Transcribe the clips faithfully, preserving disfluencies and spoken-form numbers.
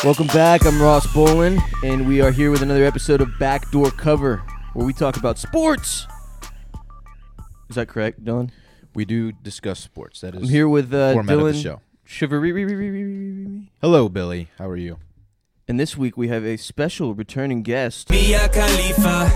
Welcome back. I'm Ross Bolin, and we are here with another episode of Backdoor Cover, where we talk about sports. Is that correct, Dylan? We do discuss sports. That is I'm here with uh, format Dylan of the show. Shivari. Hello, Billy. How are you? And this week we have a special returning guest. Mia Khalifa.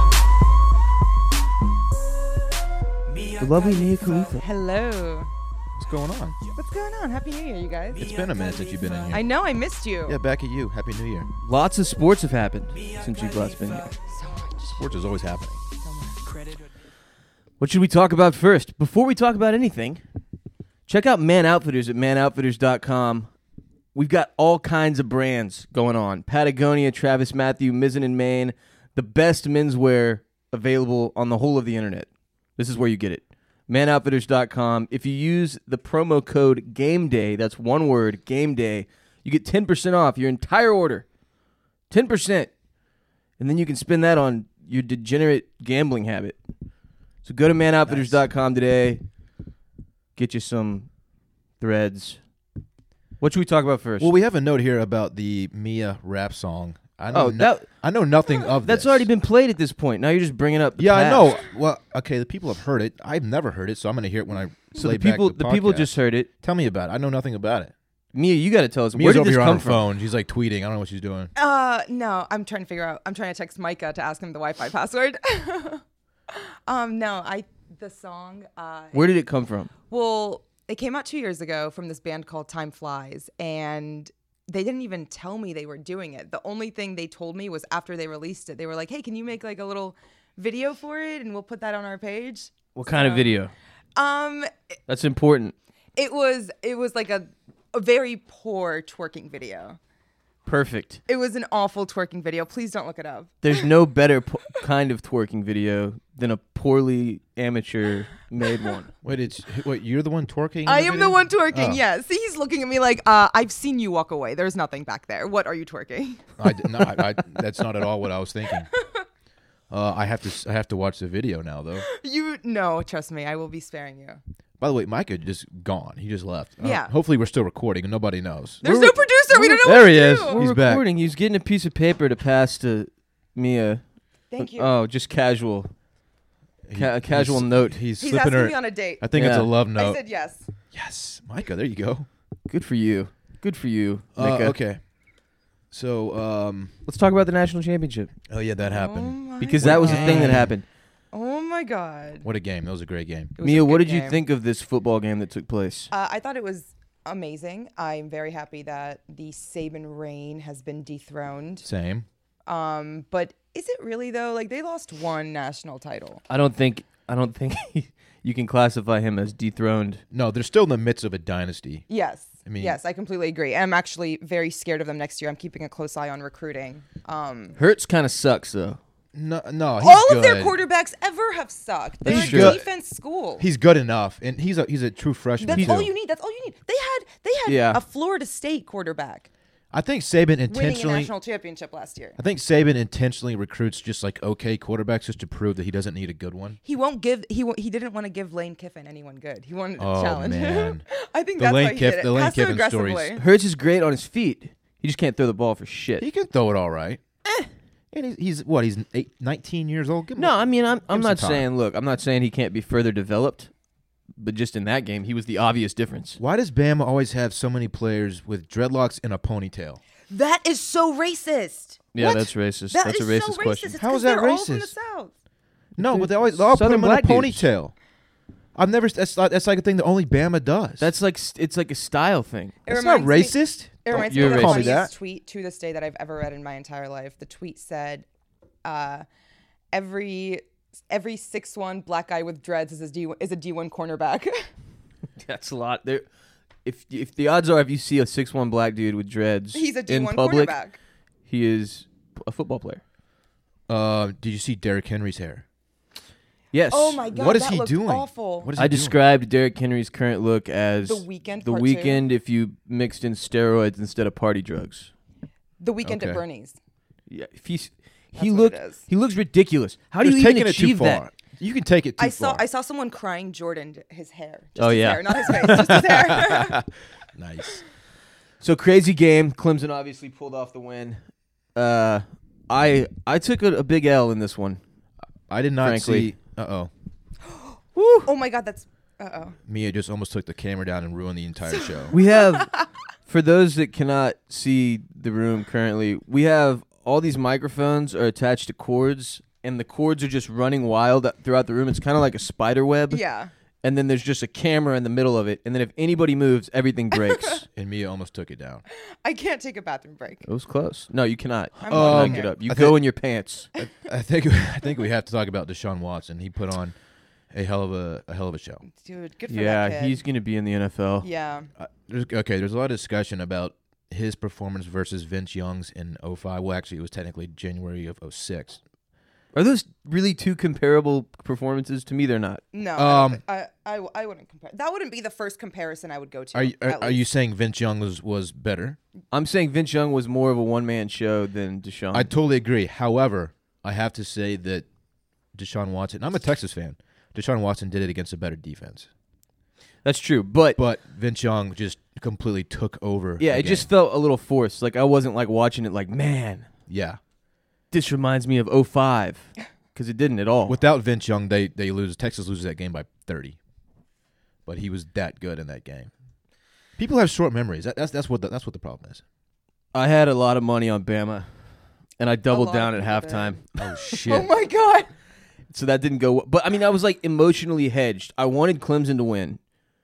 The lovely Mia Khalifa. Hello. What's going on? What's going on? Happy New Year, you guys. It's been a minute since you've been in here. I know, I missed you. Yeah, back at you. Happy New Year. Lots of sports have happened since you've last been here. So much. Sports is always happening. So much. What should we talk about first? Before we talk about anything, check out Man Outfitters at man outfitters dot com. We've got all kinds of brands going on. Patagonia, Travis Matthew, Mizzen and Main, the best menswear available on the whole of the internet. This is where you get it. man outfitters dot com. If you use the promo code GAMEDAY, that's one word, GAMEDAY, you get ten percent off your entire order. ten percent. And then you can spend that on your degenerate gambling habit. So go to man outfitters dot com today. Get you some threads. What should we talk about first? Well, we have a note here about the Mia rap song. I know Oh, no- that- I know nothing of That's this. already been played at this point. Now you're just bringing up the Yeah, I past. know. Well, okay, the people have heard it. I've never heard it, so I'm going to hear it when I So play the people, back the, the, people podcast. just heard it. Tell me about it. I know nothing about it. Mia, you got to tell us. Mia's Where did over this here on come her from? phone. She's like tweeting. I don't know what she's doing. Uh, no, I'm trying to figure out. I'm trying to text Micah to ask him the Wi-Fi password. um, no, I the song. Uh, Where did it come from? well, it came out two years ago from this band called Time Flies, and they didn't even tell me they were doing it. The only thing they told me was after they released it, they were like, "Hey, can you make like a little video for it, and we'll put that on our page." What kind of So- video? Um, That's important. it was it was like a a very poor twerking video. Perfect. It was an awful twerking video. Please don't look it up. There's no better po- kind of twerking video than a poorly amateur made one. Wait, it's wait. You're the one twerking? in I the am video? the one twerking. Oh. Yes, he's looking at me like, uh, "I've seen you walk away. There's nothing back there. What are you twerking?" I, d- no, I, I, that's not at all what I was thinking. Uh, I have to. s- I have to watch the video now, though. You no, trust me, I will be sparing you. By the way, Micah just gone. He just left. Uh, Yeah. hopefully, we're still recording and nobody knows. There's We're- no producer. We don't know There what to he is. do. We're He's back. recording. He's getting a piece of paper to pass to Mia. Thank you. Oh, just casual. Ca- a He- casual he's- note. He's, he's slipping asking her. me on a date. I think it's Yeah. a love I note. said yes. Yes, Micah. There you go. Good for you. Good for you, Uh, Micah. okay. So, um, Let's talk about the national championship oh yeah, that Oh happened. my because that was the thing that game. happened. Oh my god. What a game! That was a great game. It was Mia, a what good did you game. think of this football game that took place? Uh, I thought it was amazing. I'm very happy that the Saban reign has been dethroned. Same. Um, but is it really though? Like they lost one national title. I don't think I don't think you can classify him as dethroned. No, they're still in the midst of a dynasty. Yes. I mean- yes, I completely agree. I'm actually very scared of them next year. I'm keeping a close eye on recruiting. Um, Hurts kind of sucks though. No, no, he's all good. of their quarterbacks ever have sucked. They're That's a true. defense school. He's good enough, and he's a he's a true freshman That's too. all you need. That's all you need. They had they had Yeah. a Florida State quarterback I think Saban winning a intentionally. national championship last year. I think Saban intentionally recruits just like okay quarterbacks just to prove that he doesn't need a good one. He won't give. He wa- he didn't want to give Lane Kiffin anyone good. He wanted to Oh, challenge him. man. I think The that's Lane why he Kiff- did it. the Lane Passive Kiffin stories. aggressively. Hurts is great on his feet. He just can't throw the ball for shit. He can throw it all right. And he's, he's what? He's eight, nineteen years old. Give him No, a- I mean I'm I'm him some not time. saying look, I'm not saying he can't be further developed, but just in that game he was the obvious difference. Why does Bama always have so many players with dreadlocks and a ponytail? That is so racist. Yeah, What? that's racist. That that's is a racist so racist. question. It's How 'cause is that they're all from the racist? South. No, but they always they all put Southern him in a black dudes. ponytail. I've never. That's like, that's like a thing that only Bama does. That's like st- it's like a style thing. It that's not reminds me- racist. It reminds you're me of the racist. Call me funniest that. tweet to this day that I've ever read in my entire life. The tweet said, uh, "Every every six one black guy with dreads is a D is a D one cornerback." That's a lot. There, if if the odds are if you see a six one black dude with dreads He's a D in one public, cornerback. he is a football player. Uh, did you see Derrick Henry's hair? Yes. Oh my god, What is that he looked doing? awful. What is he I doing? described Derrick Henry's current look as The Weeknd The part two. weekend if you mixed in steroids instead of party drugs. The Weekend Okay. at Bernie's. Yeah, if he's That's he what look it is. he looks ridiculous. How do Just you even taking it too achieve far. that? You can take it too I saw far. I saw someone crying Jordan his hair. Just Oh, his yeah. hair, not his face, just his hair. Nice. So crazy game. Clemson obviously pulled off the win. Uh, I I took a, a big L in this one. I did not Frankly. see. Uh oh. Woo. Oh my God, that's. Uh oh. Mia just almost took the camera down and ruined the entire show. We have, for those that cannot see the room currently, we have all these microphones are attached to cords, and the cords are just running wild throughout the room. It's kind of like a spider web. Yeah. And then there's just a camera in the middle of it. And then if anybody moves, everything breaks. And Mia almost took it down. I can't take a bathroom break. It was close. No, you cannot. I'm You Um, cannot walking get it. up. You I go thi- in your pants. I, I think I think we have to talk about Deshaun Watson. He put on a hell of a a hell of a show. Dude, good for Yeah, that kid. he's going to be in the N F L. Yeah. Uh, there's, okay, there's a lot of discussion about his performance versus Vince Young's in oh five. Well, actually, it was technically January of oh six. Are those really two comparable performances? To me, they're not. No, Um, I, I, I, I wouldn't compare. That wouldn't be the first comparison I would go to. Are you are, at are you least. saying Vince Young was, was better? I'm saying Vince Young was more of a one-man show than Deshaun. I totally agree. However, I have to say that Deshaun Watson. I'm a Texas fan. Deshaun Watson did it against a better defense, That's true. But, but Vince Young just completely took over. yeah, the it just game. felt a little forced. Like I wasn't like watching it like, man, yeah. this reminds me of oh five. Because it didn't at all. Without Vince Young, they they lose. Texas loses that game by thirty. But he was that good in that game. People have short memories. That, that's that's what the, that's what the problem is. I had a lot of money on Bama, and I doubled lot down of at people halftime. Oh shit! Oh my God. So that didn't go. But I mean, I was like emotionally hedged. I wanted Clemson to win.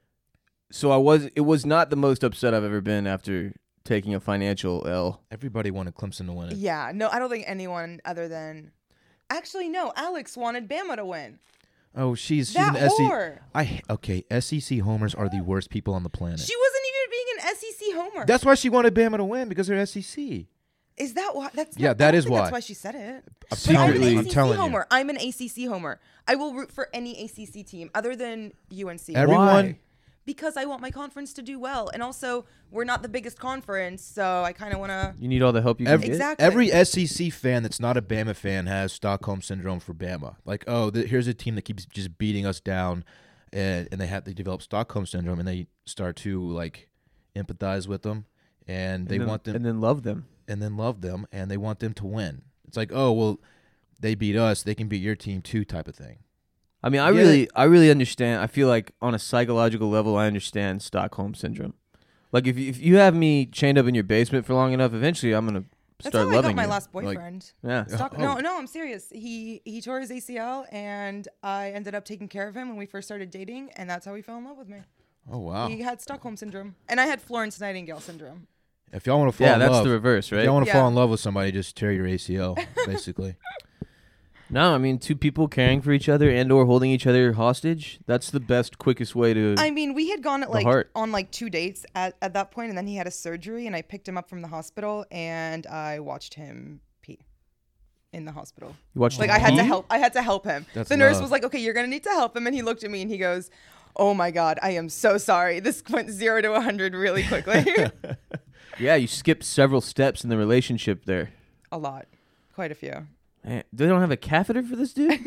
So I was. It was not the most upset I've ever been after taking a financial L. Everybody wanted Clemson to win it. Yeah. No, I don't think anyone other than. Actually, no. Alex wanted Bama to win. Oh, she's she's That an S E C. whore. I okay. S E C homers are the worst people on the planet. She wasn't even being an S E C homer. That's why she wanted Bama to win because they're S E C. Is that why? That's Yeah, not, that I don't is think why. That's why she said it. I'm But telling I'm Secretly- an you. A I'm C C telling homer. you. I'm an A C C homer. I will root for any A C C team other than U N C. Everyone. Why? Because I want my conference to do well, and also we're not the biggest conference, so I kind of want to. You need all the help you can Every, get. Exactly. every S E C fan that's not a Bama fan has Stockholm syndrome for Bama. Like, oh, th- here's a team that keeps just beating us down, and, and they have they develop Stockholm syndrome, and they start to like empathize with them, and they and then, want them and then love them. and then love them, and they want them to win. It's like, oh, well, they beat us, they can beat your team too, type of thing. I mean, I Yeah. really, I really understand. I feel like on a psychological level, I understand Stockholm syndrome. Like if you, if you have me chained up in your basement for long enough, eventually I'm gonna That's start how I loving got my you. last Like- boyfriend. Yeah. Stock- Oh. No, no, I'm serious. He he tore his A C L, and I ended up taking care of him when we first started dating, and that's how he fell in love with me. Oh wow! He had Stockholm syndrome, and I had Florence Nightingale syndrome. If y'all want to fall Yeah, in that's love, the reverse, if right? y'all want to Yeah. fall in love with somebody, just tear your A C L, basically. No, I mean two people caring for each other and or holding each other hostage. That's the best, quickest way to. I mean, we had gone at The like heart. on like two dates at, at that point, and then he had a surgery, and I picked him up from the hospital, and I watched him pee in the hospital. you watch Like the I had to pee? help. I had to help him. That's the nurse love. was like, "Okay, you're gonna need to help him," and he looked at me and he goes, "Oh my God, I am so sorry. This went zero to a hundred really quickly." Yeah, you skipped several steps in the relationship there. A lot, quite a few. Man, they don't have a catheter for this dude.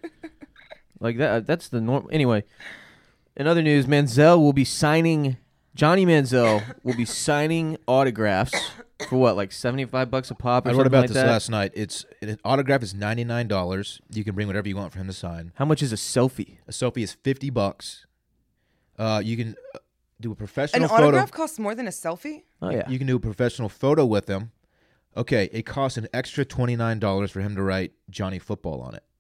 Like that. That's the norm. Anyway, in other news, Manziel will be signing. Johnny Manziel will be signing autographs for what, like seventy-five bucks a pop? Or I wrote something about like this that? last night. It's an autograph is ninety nine dollars. You can bring whatever you want for him to sign. How much is a selfie? A selfie is fifty bucks. Uh, you can uh, do a An professional photo. autograph costs more than a selfie. Oh yeah. You can do a professional photo with him. Okay, it costs an extra twenty nine dollars for him to write Johnny Football on it.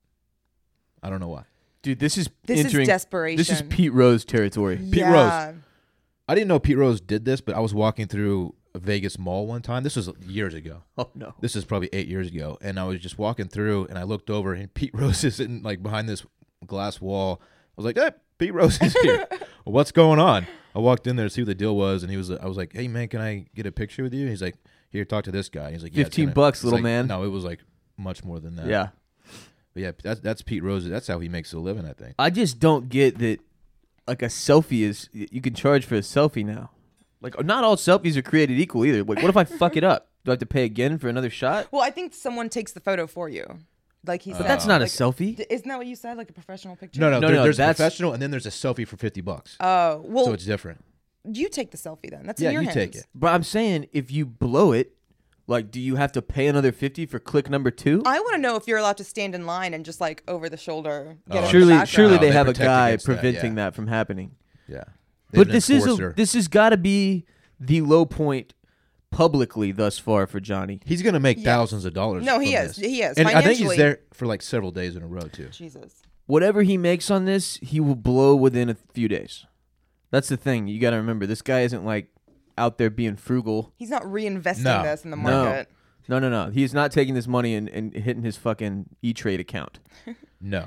I don't know why. Dude, this is This entering, is desperation. This is Pete Rose territory. Pete yeah. I didn't know Pete Rose did this, but I was walking through a Vegas mall one time. This was years ago. Oh no. This is probably eight years ago, and I was just walking through, and I looked over, and Pete Rose is sitting like behind this glass wall. I was like, "Hey, Pete Rose is here. What's going on?" I walked in there to see what the deal was, and he was. I was like, "Hey, man, can I get a picture with you?" He's like, "Here, talk to this guy." He's like, yeah, it's fifteen gonna-" bucks, it's little like- man. No, it was like much more than that. Yeah. but yeah, that's that's Pete Rose. That's how he makes a living, I think. I just don't get that. Like a selfie is, you can charge for a selfie now. Like not all selfies are created equal either. Like what if I fuck it up? Do I have to pay again for another shot? Well, I think someone takes the photo for you. Like he said. But that's not like, a selfie. d- Isn't that what you said? Like a professional picture? No, no, No, there- no, there's a that's- professional, and then there's a selfie for fifty bucks. Oh, well, so it's different. You take the selfie then. That's Yeah, in your you hands. take it. But I'm saying if you blow it, like, do you have to pay another fifty for click number two? I want to know if you're allowed to stand in line and just like over the shoulder. Get Oh. in the surely, background. surely No, they they have a protect guy against that, preventing yeah. that from happening. Yeah. They But have an this is a, enforcer. this has got to be the low point publicly thus far for Johnny. He's gonna make Yes. thousands of dollars. No, he from is. this. He is. And I think he's Financially- there for like several days in a row too. Jesus. Whatever he makes on this, he will blow within a few days. That's the thing. You got to remember, this guy isn't like out there being frugal. He's not reinvesting No. this in the No. market. No, no, no. He's not taking this money and, and hitting his fucking E-Trade account. No.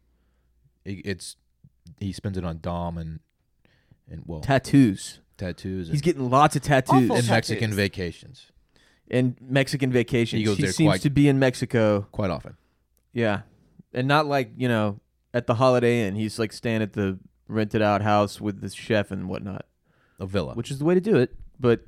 It- It's he spends it on Dom and and well Tattoos. tattoos He's and, getting lots of tattoos. Awful and tattoos. Mexican vacations And Mexican vacations. He goes there seems quite- to be in Mexico. quite often. Yeah. And not like, you know, at the Holiday Inn. He's like staying at the rented out house with the chef and whatnot, A villa. which is the way to do it. But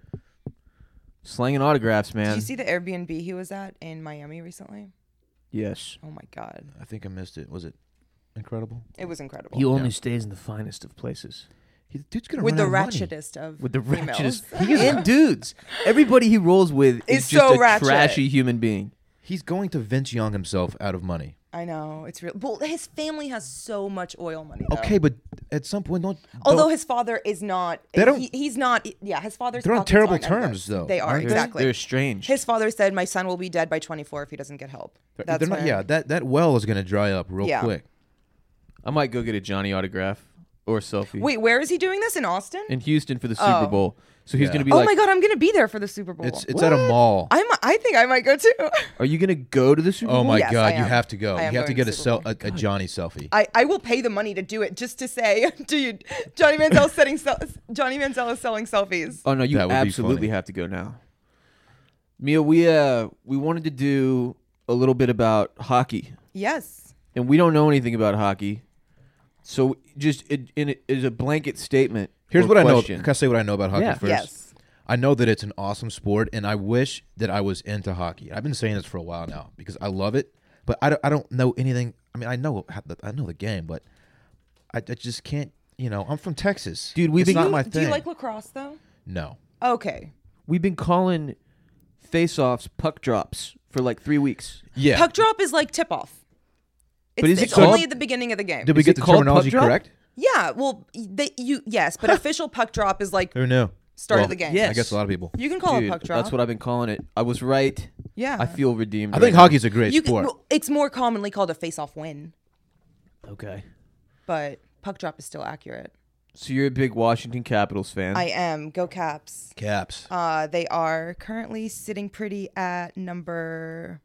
slanging autographs, man. Did you see the Airbnb he was at in Miami recently? Yes. Oh my God. I think I missed it. Was it incredible? It was incredible. He only Yeah. stays in the finest of places. He, dude's gonna With run the out of money. ratchetest of With the females. ratchetest. He is and dudes. Everybody he rolls with is It's just so a ratchet. trashy human being. He's going to Vince Young himself out of money. I know. It's real. Well, his family has so much oil money. Though. Okay, but at some point, don't. Although don't- his father is not. They don't- He, he's not. Yeah, his father's. They're on pockets terrible aren't terms, endless. though, They are aren't they? exactly. They're strange. His father said, "My son will be dead by twenty-four if he doesn't get help." they're That's not. when- Yeah, that that well is going to dry up real Yeah. quick. I might go get a Johnny autograph or a selfie. Wait, where is he doing this in Austin? In Houston for the Super Oh. Bowl. So he's Yeah. going to be Oh like, my God, I'm gonna be there for the Super Bowl. It's it's at a mall. I'm. I think I might go too. are you going to go to the Super Oh Bowl? my Yes, God, I you am. have to go. I You am have to going get to a, Super sel- Bowl. a, a Johnny selfie. I, I will pay the money to do it just to say, dude, Johnny Manziel setting sel- Johnny Manziel is selling selfies. Oh no, you That would be absolutely funny. have to go now. Mia, we uh we wanted to do a little bit about hockey, Yes. and we don't know anything about hockey, so just it, in it is a blanket statement. Here's or what I know. question. Can I say what I know about hockey Yeah. first? Yes. I know that it's an awesome sport, and I wish that I was into hockey. I've been saying this for a while now because I love it, but I don't, I don't know anything. I mean, I know how the, I know the game, but I, I just can't. You know, I'm from Texas, Dude, we've It's been- not my Do thing. you like lacrosse though? No, Okay. We've been calling face-offs puck drops for like three weeks. yeah. Puck drop is like tip off. It's, But is it it's called- only at the beginning of the game. Did we Is get it the called terminology puck drop? correct? Yeah, well, they, you yes, but official puck drop is like Who knew? start Well, of the game. yeah. I guess a lot of people. You can call Dude, it puck drop. that's what I've been calling it. I was right. Yeah. I feel redeemed. I think right now. hockey's a great you can, sport. well, it's more commonly called a face-off win, Okay. but puck drop is still accurate. So you're a big Washington Capitals fan. I am. Go Caps. Caps. Uh, they are currently sitting pretty at number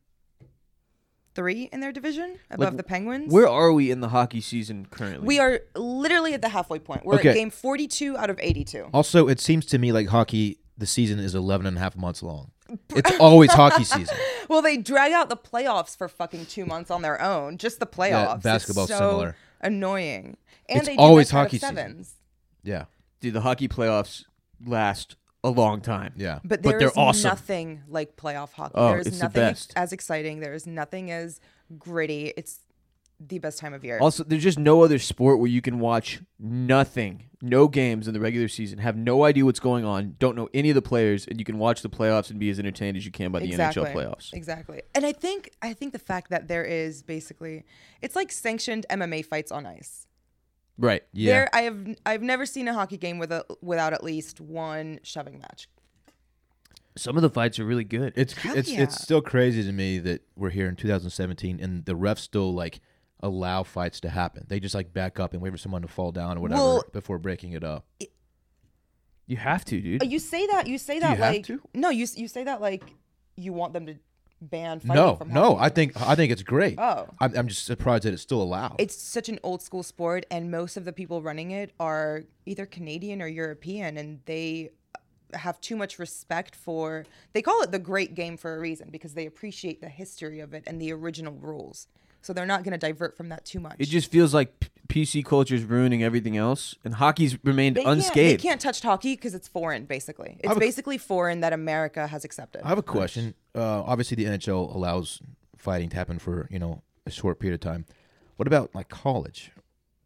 three in their division, above Like, the Penguins. Where are we in the hockey season currently? we are literally at the halfway point. We're Okay. at game forty-two out of eighty-two. Also, it seems to me like hockey, the season is eleven and a half months long. It's always hockey season. Well, they drag out the playoffs for fucking two months on their own. Just the playoffs. It's basketball's so similar. annoying. And It's they do always best out of hockey season. sevens. Yeah. Dude, the hockey playoffs last a long time. Yeah. But But there they're is awesome. nothing like playoff hockey. Oh, there is it's the nothing best. as exciting. There is nothing as gritty. It's the best time of year. Also, there's just no other sport where you can watch nothing, no games in the regular season, have no idea what's going on, don't know any of the players, and you can watch the playoffs and be as entertained as you can by the exactly. N H L playoffs. Exactly. And I think I think the fact that there is basically it's like sanctioned M M A fights on ice. Right. Yeah. There I have I've never seen a hockey game with a without at least one shoving match. Some of the fights are really good. It's Hell it's yeah. it's still crazy to me that we're here in two thousand seventeen and the refs still like allow fights to happen. They just like back up and wait for someone to fall down or whatever Well- before breaking it up. You have to, dude. Uh, You say that you say that you have like to? no you you say that like you want them to ban fighting No, from no, hockey I think I think it's great. Oh. I'm, I'm just surprised that it's still allowed. it's such an old school sport and most of the people running it are either Canadian or European and they have too much respect for they call it the great game for a reason because they appreciate the history of it and the original rules. So they're not going to divert from that too much. It just feels like p- P C culture is ruining everything else, and hockey's remained they can't, unscathed. they can't touch hockey because it's foreign basically. It's have a- basically foreign that America has accepted. I have a question. Uh, obviously, the N H L allows fighting to happen for you know a short period of time. What about like college?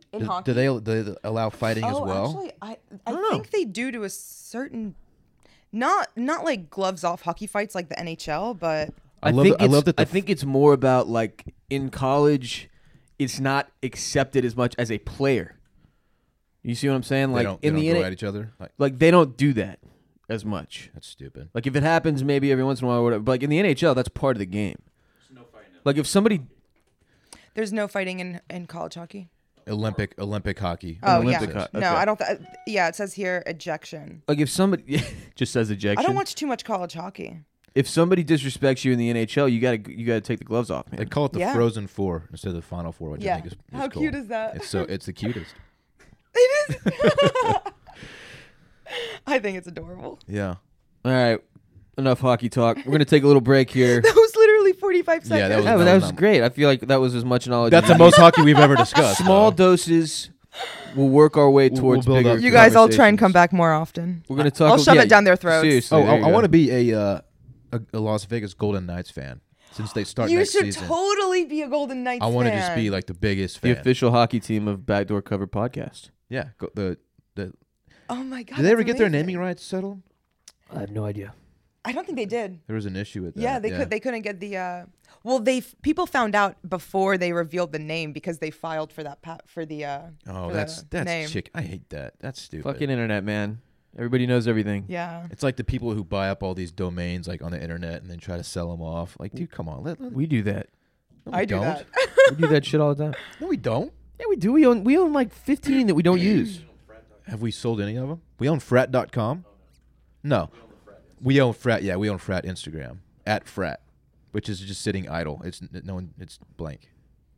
In do, hockey? do they do they allow fighting as Oh, well? actually, I I, don't know. think they do to a certain, not not like gloves off hockey fights like the N H L, but I, I love think that- I it's, love that. The I think it's more about like in college, it's not accepted as much as a player. You see what I'm saying? they Like don't, in they the don't go N- at each other. Like like they don't do that as much. that's stupid. Like if it happens, maybe every once in a while, or whatever. But like in the N H L, that's part of the game. Like if somebody, there's no fighting in, in college hockey. Olympic Olympic hockey. Oh Olympic yeah, ho- no, okay. I don't. Th- yeah, it says here ejection. like if somebody just says ejection. I don't watch too much college hockey. If somebody disrespects you in the N H L, you gotta you gotta take the gloves off, They man. call it the Yeah. Frozen Four instead of the Final Four, which I Yeah, think is, is how cool. cute is that? It's so it's the cutest. It is. I think it's adorable. Yeah. All right, enough hockey talk. We're gonna take a little break here. That was literally forty-five seconds. Yeah, that was- Yeah, but that was was not- great. I feel like that was as much knowledge. That's as the you most need. hockey we've ever discussed. Small though. doses. We'll work our way We'll- towards we'll build bigger. up You guys all try and conversations. come back more often. We're gonna talk. I'll shove yeah, it down their throats. Seriously, Oh, there I, you I go. want to be a, uh, a a Las Vegas Golden Knights fan since they start You next should season. totally be a Golden Knights I want to fan. just be like the biggest the fan. official hockey team of Backdoor Cover Podcast. Yeah. Go, the the. Oh my god. Did they ever that's get their amazing. naming rights settled? I have no idea. I don't think they did. There was an issue with that. Yeah, they could. They couldn't get the. Uh, well, they people found out before they revealed the name because they filed for that pat for the. Uh, Oh, for that's the that's name. chick. I hate that. That's stupid. Fucking internet, man. Everybody knows everything. Yeah. It's like the people who buy up all these domains like on the internet and then try to sell them off. Like, dude, come on. Let, let, We do that. no, we I do don't. that. We do that shit all the time. No, we don't. Yeah, we do. We own we own like fifteen that we don't use. Have we sold any of them? We own frat dot com? No. We own frat. Yeah, we own frat Instagram at frat, which is just sitting idle. It's n- no one. It's blank.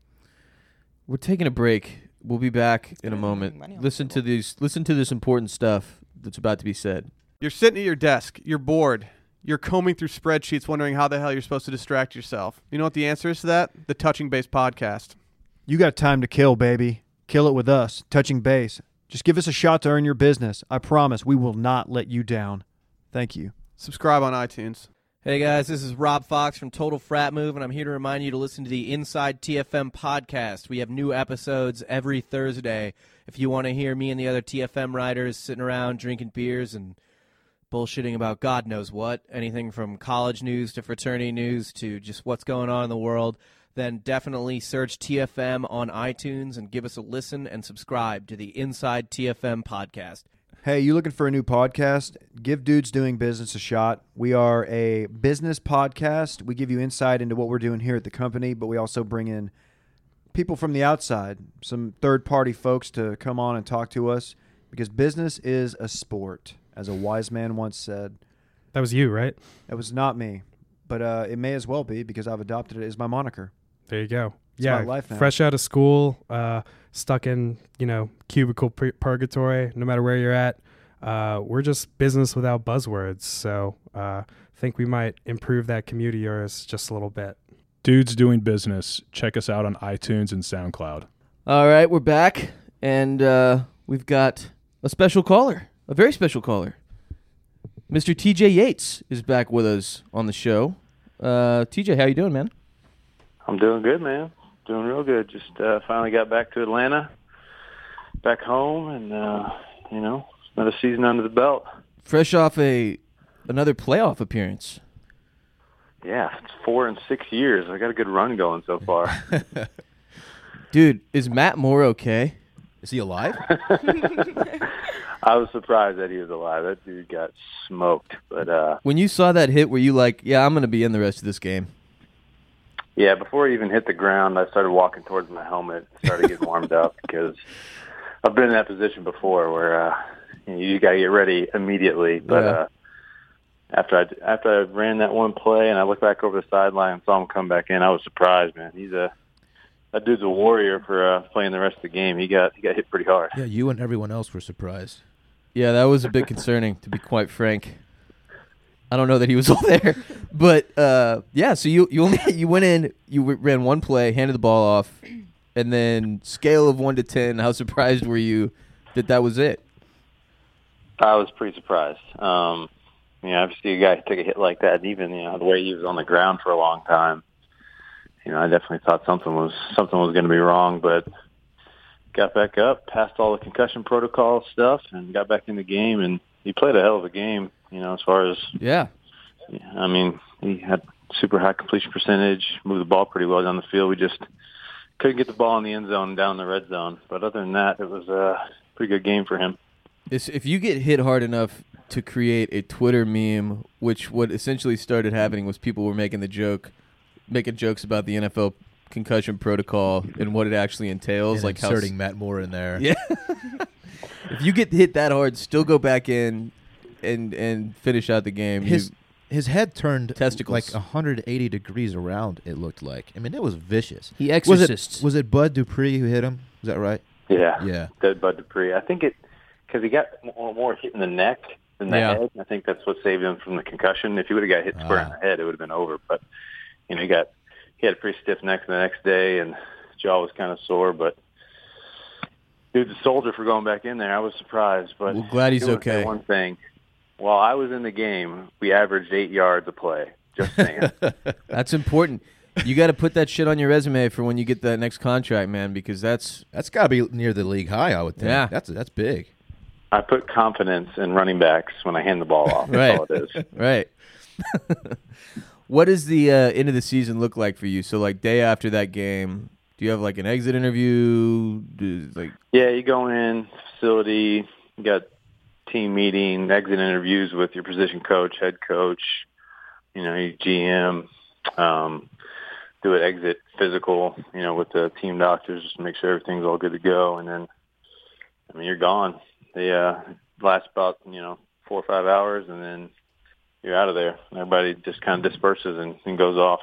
We're taking a break. We'll be back in a moment. money on Listen to these. Listen to this important stuff that's about to be said. You're sitting at your desk. You're bored. You're combing through spreadsheets wondering how the hell you're supposed to distract yourself. You know what the answer is to that? The Touching Base podcast. You got time to kill, baby. Kill it with us, Touching Base. Just give us a shot to earn your business. I promise we will not let you down. Thank you. Subscribe on iTunes. Hey guys, this is Rob Fox from Total Frat Move, and I'm here to remind you to listen to the Inside T F M podcast. We have new episodes every Thursday. If you want to hear me and the other T F M writers sitting around drinking beers and bullshitting about God knows what, anything from college news to fraternity news to just what's going on in the world, then definitely search T F M on iTunes and give us a listen and subscribe to the Inside T F M podcast. Hey, you looking for a new podcast? Give Dudes Doing Business a shot. We are a business podcast. We give you insight into what we're doing here at the company, but we also bring in people from the outside, some third-party folks to come on and talk to us because business is a sport, as a wise man once said. That was you, right? That was not me, but uh, it may as well be because I've adopted it as my moniker. There you go. It's yeah, my life now. fresh out of school, uh, stuck in, you know, cubicle pur- purgatory, no matter where you're at. Uh, we're just business without buzzwords. So I uh, think we might improve that commute of yours just a little bit. Dudes Doing Business. Check us out on iTunes and SoundCloud. All right, we're back, and uh, we've got a special caller, a very special caller. Mister T J Yates is back with us on the show. Uh, T J, how you doing, man? I'm doing good, man. Doing real good. Just uh, finally got back to Atlanta, back home, and, uh, you know, another season under the belt. Fresh off a another playoff appearance. Yeah, it's four and six years. I got a good run going so far. Dude, is Matt Moore okay? Is he alive? I was surprised that he was alive. That dude got smoked. But, uh, When you saw that hit, were you like, yeah, I'm going to be in the rest of this game? yeah, before he even hit the ground, I started walking towards my helmet, started getting warmed up because I've been in that position before where uh, you, know, you got to get ready immediately. But Yeah. uh, after I after I ran that one play and I looked back over the sideline and saw him come back in, I was surprised, man. He's a that dude's a warrior for uh, playing the rest of the game. He got he got hit pretty hard. Yeah, you and everyone else were surprised. Yeah, that was a bit concerning, to be quite frank. I don't know that he was all there, but uh, yeah. So you you only you went in, you w- ran one play, handed the ball off, and then scale of one to ten. How surprised were you that that was it? I was pretty surprised. Um, you know, obviously a guy take a hit like that, and even you know the way he was on the ground for a long time. You know, I definitely thought something was something was going to be wrong, but got back up, passed all the concussion protocol stuff, and got back in the game. And he played a hell of a game, you know, as far as, Yeah. I mean, he had super high completion percentage, moved the ball pretty well down the field. We just couldn't get the ball in the end zone, down in the red zone. But other than that, it was a pretty good game for him. It's, if you get hit hard enough to create a Twitter meme, which what essentially started happening was people were making the joke, making jokes about the N F L concussion protocol and what it actually entails, And like how inserting Matt Moore in there. Yeah. If you get hit that hard, still go back in and and finish out the game. His You- his head turned Testicles. like one hundred eighty degrees around, it looked like. I mean, it was vicious. He Was exorcists. it, was it Bud Dupree who hit him? Is that right? Yeah. Yeah. Dead Bud Dupree. I think it because he got more, more hit in the neck than the Yeah. head. I think that's what saved him from the concussion. If he would have got hit square in Ah. the head, it would have been over. But you know, he got he had a pretty stiff neck the next day, and jaw was kind of sore. But dude's a soldier for going back in there. I was surprised, but We're glad he's I do wanna say okay. One thing, while I was in the game, we averaged eight yards a play. Just saying. That's important. You got to put that shit on your resume for when you get that next contract, man, because that's That's got to be near the league high, I would think. Yeah. That's that's big. I put confidence in running backs when I hand the ball off. That's Right. all it is. right. What does the uh, end of the season look like for you? So, like, day after that game, do you have like an exit interview? Do, like, Yeah, you go in, facility, you got team meeting, exit interviews with your position coach, head coach, you know, your G M, um, do an exit physical, you know, with the team doctors just to make sure everything's all good to go. And then, I mean, you're gone. They uh, last about, you know, four or five hours, and then you're out of there. Everybody just kind of disperses and, and goes off.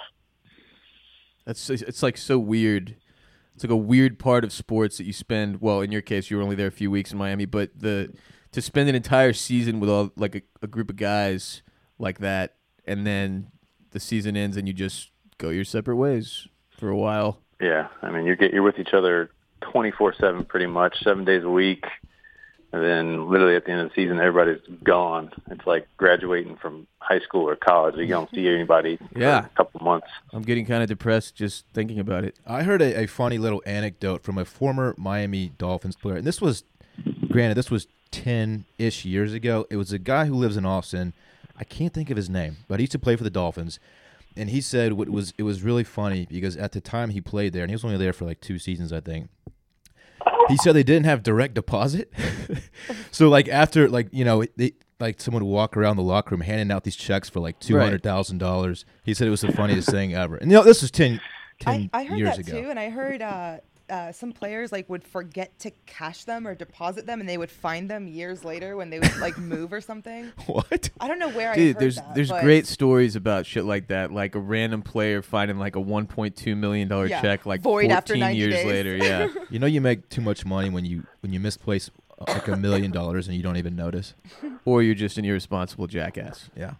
that's it's like so weird. It's like a weird part of sports that you spend. Well, in your case, you were only there a few weeks in Miami, but the to spend an entire season with all like a, a group of guys like that, and then the season ends and you just go your separate ways for a while. Yeah, I mean, you get you're with each other twenty-four seven pretty much, seven days a week, and then literally at the end of the season, everybody's gone. It's like graduating from high school or college. You don't see anybody Yeah. for a couple months. I'm getting kind of depressed just thinking about it. I heard a, a funny little anecdote from a former Miami Dolphins player, and this was, granted, this was ten-ish years ago. It was a guy who lives in Austin. I can't think of his name, but he used to play for the Dolphins. And he said what was it was really funny because at the time he played there, and he was only there for like two seasons, I think. He said they didn't have direct deposit. So like after like you know they like someone would walk around the locker room handing out these checks for like two hundred thousand dollars. He said it was the funniest thing ever. And you know this was ten, ten I, I heard years that ago. too, and I heard uh, uh, some players like would forget to cash them or deposit them, and they would find them years later when they would like move or something. What? I don't know where I Dude, heard there's that, there's but great stories about shit like that, like a random player finding like a one point two million dollar Yeah. check like Void after fourteen ninety years days. later. Yeah, You know you make too much money when you when you misplace uh, like a million dollars and you don't even notice. or you're just an irresponsible jackass. Yeah.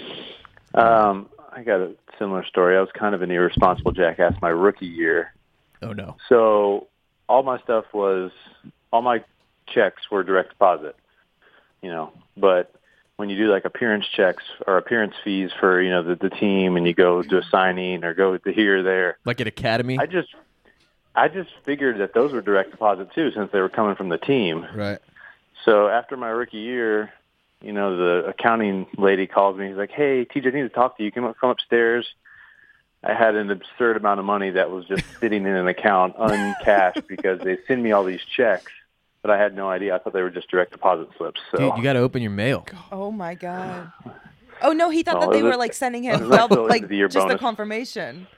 Um, I got a similar story. I was kind of an irresponsible jackass my rookie year. Oh no. So all my stuff was, all my checks were direct deposit, you know, but when you do like appearance checks or appearance fees for, you know, the, the team and you go do a signing or go to here or there, Like at Academy. I just, I just figured that those were direct deposit too, since they were coming from the team. Right. So after my rookie year, you know, the accounting lady calls me. He's like, "Hey, T J, I need to talk to you. Come up, come upstairs." I had an absurd amount of money that was just sitting in an account uncashed because they send me all these checks, but I had no idea. I thought they were just direct deposit slips. So Dude, you got to open your mail. oh my god. Oh no, he thought Oh, that they is were it- like sending is him that double, still like into the year just the bonus? confirmation.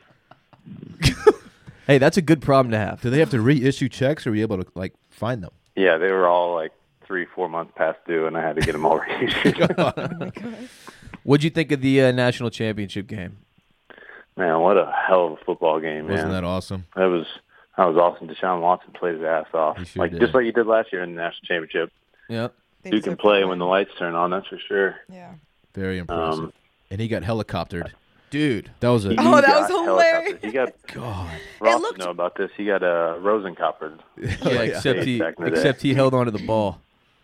Hey, that's a good problem to have. Do they have to reissue checks, or are you able to like find them? yeah, they were all like three, four months past due, and I had to get them all reissued. Oh my god. What'd you think of the uh, national championship game? Man, what a hell of a football game, man. Wasn't that awesome? That was that was awesome. Deshaun Watson played his ass off, He sure like did. just like he did last year in the national championship. Yep. They Dude can deserve play that when the win. lights turn on. That's for sure. Yeah. Very impressive. Um, and he got helicoptered. Dude. That was a He Oh, that got was hilarious. helicoptered. He got God. Ross looked- would know about this. He got a uh, Rosencoptered. Yeah, except he Back in the day. except he held onto the ball.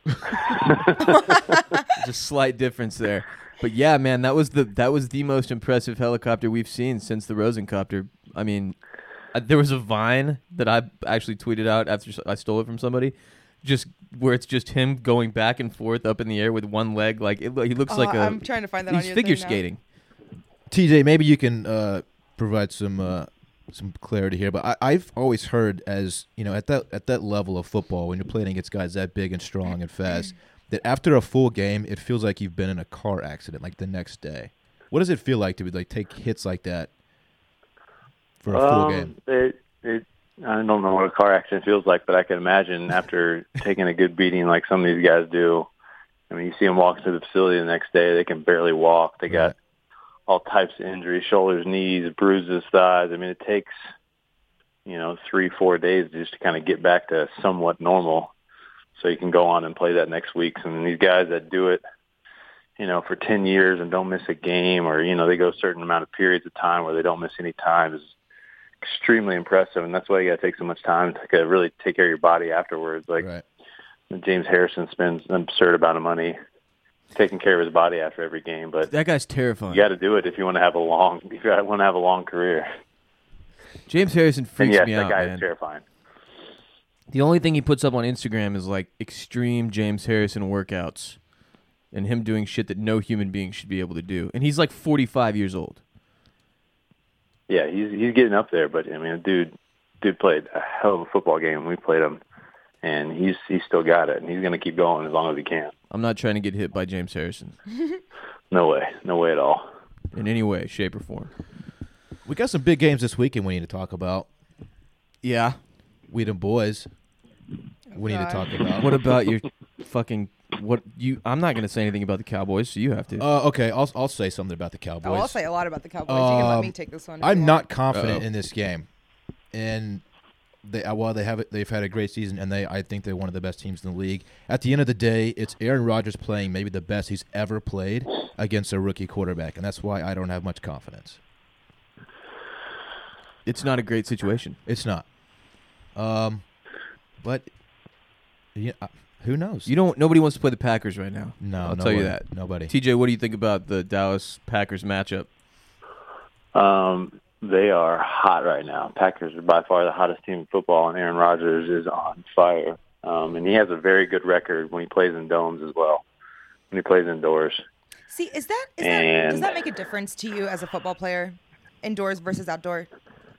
There's a slight difference there. But yeah, man, that was the that was the most impressive helicopter we've seen since the Rosencopter. I mean, Uh, there was a Vine that I actually tweeted out after I stole it from somebody, just where it's just him going back and forth up in the air with one leg. Like it, he looks Oh, like a. I'm trying to find that on He's your figure thing now. skating. T J, maybe you can uh, provide some uh, some clarity here, but I, I've always heard, as you know, at that at that level of football, when you're playing against guys that big and strong and fast, that after a full game, it feels like you've been in a car accident, like the next day. What does it feel like to be like take hits like that for a full Um, game? It, it, I don't know what a car accident feels like, but I can imagine after taking a good beating like some of these guys do. I mean, you see them walk to the facility the next day, they can barely walk. They got all types of injuries, shoulders, knees, bruises, thighs. I mean, it takes, you know, three, four days just to kind of get back to somewhat normal so you can go on and play that next week. And these guys that do it, you know, for ten years and don't miss a game, or, you know, they go a certain amount of periods of time where they don't miss any time is extremely impressive. And that's why you got to take so much time to really take care of your body afterwards. Like Right. James Harrison spends an absurd amount of money taking care of his body after every game, but That guy's terrifying. you got to do it if you want to have a long, if you want to have a long career. James Harrison And freaks yes, me that out, guy man. is terrifying. The only thing he puts up on Instagram is like extreme James Harrison workouts and him doing shit that no human being should be able to do. And he's like forty-five years old. Yeah, he's he's getting up there, but I mean, dude, dude played a hell of a football game. We played him, and he's he's still got it, and he's going to keep going as long as he can. I'm not trying to get hit by James Harrison No way, no way at all. in any way, shape, or form. We got some big games this weekend we need to talk about. Yeah. We them boys. We need to God. talk about. What about your fucking what you? I'm not going to say anything about the Cowboys, so you have to. Uh, okay, I'll I'll say something about the Cowboys. Oh, I'll say a lot about the Cowboys. you can let me Um, take this one. if I'm you not want. confident Uh-oh. in this game, and they uh, well they have it. They've had a great season, and they I think they're one of the best teams in the league. At the end of the day, it's Aaron Rodgers playing maybe the best he's ever played against a rookie quarterback, and that's why I don't have much confidence. It's not a great situation. It's not. Um, but yeah, uh, who knows? You don't. Nobody wants to play the Packers right now. no, I'll nobody, tell you that. Nobody. T J, what do you think about the Dallas Packers matchup? Um, they are hot right now. Packers are by far the hottest team in football, and Aaron Rodgers is on fire. Um, and he has a very good record when he plays in domes as well, when he plays indoors. See, is that, is that And- does that make a difference to you as a football player, indoors versus outdoor?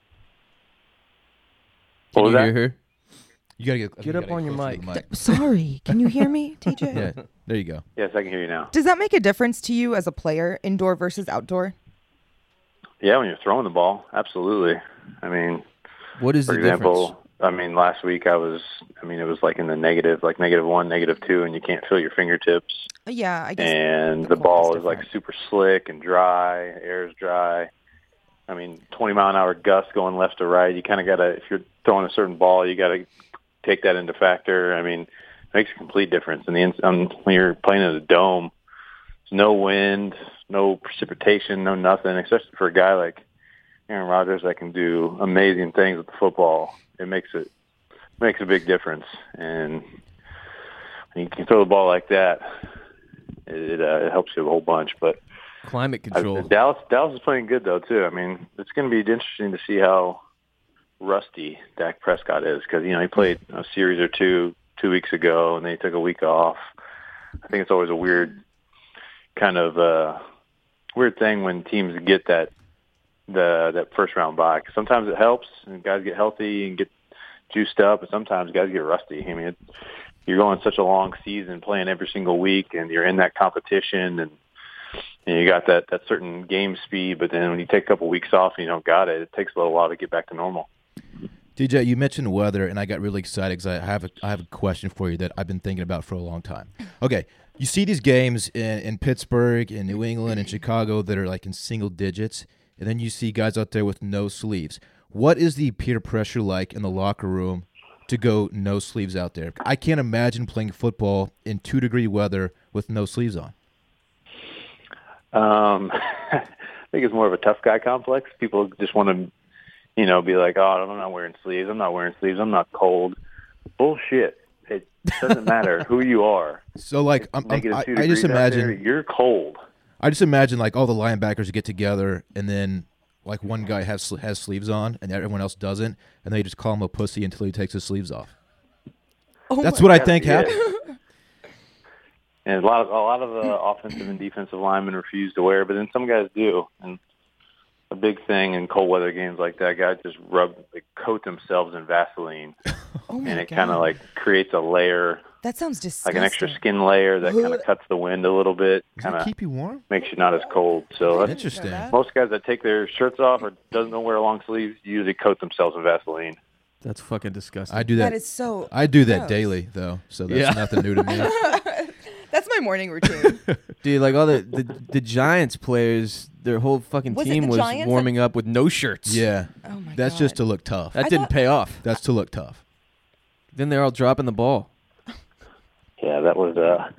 Can What you was hear that? her? You gotta get, Get you up gotta on get your closer to mic. the mic. Sorry, can you hear me, T J? Yeah, there you go. Yes, I can hear you now. Does that make a difference to you as a player, indoor versus outdoor? Yeah, when you're throwing the ball, absolutely. I mean, What is for the example, difference? I mean, last week I was, I mean, it was like in the negative, like negative one, negative two, and you can't feel your fingertips. Uh, Yeah, I guess. And the the cold ball is is like different. super slick and dry, air is dry. I mean, twenty mile an hour gusts going left to right. You kind of got to, if you're throwing a certain ball, you got to take that into factor. I mean, it makes a complete difference. And the ins- um, when you're playing in a dome, there's no wind, no precipitation, no nothing, especially for a guy like Aaron Rodgers that can do amazing things with the football. It makes it makes a big difference. And when you can throw the ball like that, it, uh, it helps you a whole bunch. But Climate I, control. Dallas Dallas is playing good though too. I mean, it's going to be interesting to see how rusty Dak Prescott is because you know he played a series or two two weeks ago and then he took a week off. I think it's always a weird kind of uh, weird thing when teams get that the that first round bye. 'Cause sometimes it helps and guys get healthy and get juiced up, and sometimes guys get rusty. I mean, it, you're going such a long season playing every single week, and you're in that competition and. And you got that, that certain game speed, but then when you take a couple weeks off and you don't got it, it takes a little while to get back to normal. D J, you mentioned weather, and I got really excited because I have a, I have a question for you that I've been thinking about for a long time. Okay, you see these games in, in Pittsburgh, in New England, in Chicago that are like in single digits, and then you see guys out there with no sleeves. What is the peer pressure like in the locker room to go no sleeves out there? I can't imagine playing football in two-degree weather with no sleeves on. Um, I think it's more of a tough guy complex. People just want to, you know, be like, oh, I'm not wearing sleeves. I'm not wearing sleeves. I'm not cold. Bullshit. It doesn't matter who you are. So, like, I'm, I'm, Negative I, two I just degrees out there, imagine you're cold. I just imagine like all the linebackers get together and then like one guy has has sleeves on and everyone else doesn't, and they just call him a pussy until he takes his sleeves off. Oh That's my what I Yeah, think yeah. happened. And a lot of a lot of the offensive and defensive linemen refuse to wear, but then some guys do. And a big thing in cold weather games like that, guys just rub, like, coat themselves in Vaseline, Oh my and it God. kind of like creates a layer, That sounds like disgusting. an extra skin layer that kind of cuts the wind a little bit, Does kind that of keep you warm? makes you not as cold. So that's, Interesting. most guys that take their shirts off or doesn't know wear long sleeves usually coat themselves in Vaseline. That's fucking disgusting. I do that. That is so. I do that gross. daily though, so that's Yeah. nothing new to me. That's my morning routine. Dude, like all the, the the Giants players, their whole fucking Was it team the was Giants warming up with no shirts. Yeah, Oh my that's God. just to look tough. That I didn't thought- pay off. That's to look tough. Then they're all dropping the ball. Yeah, that was uh,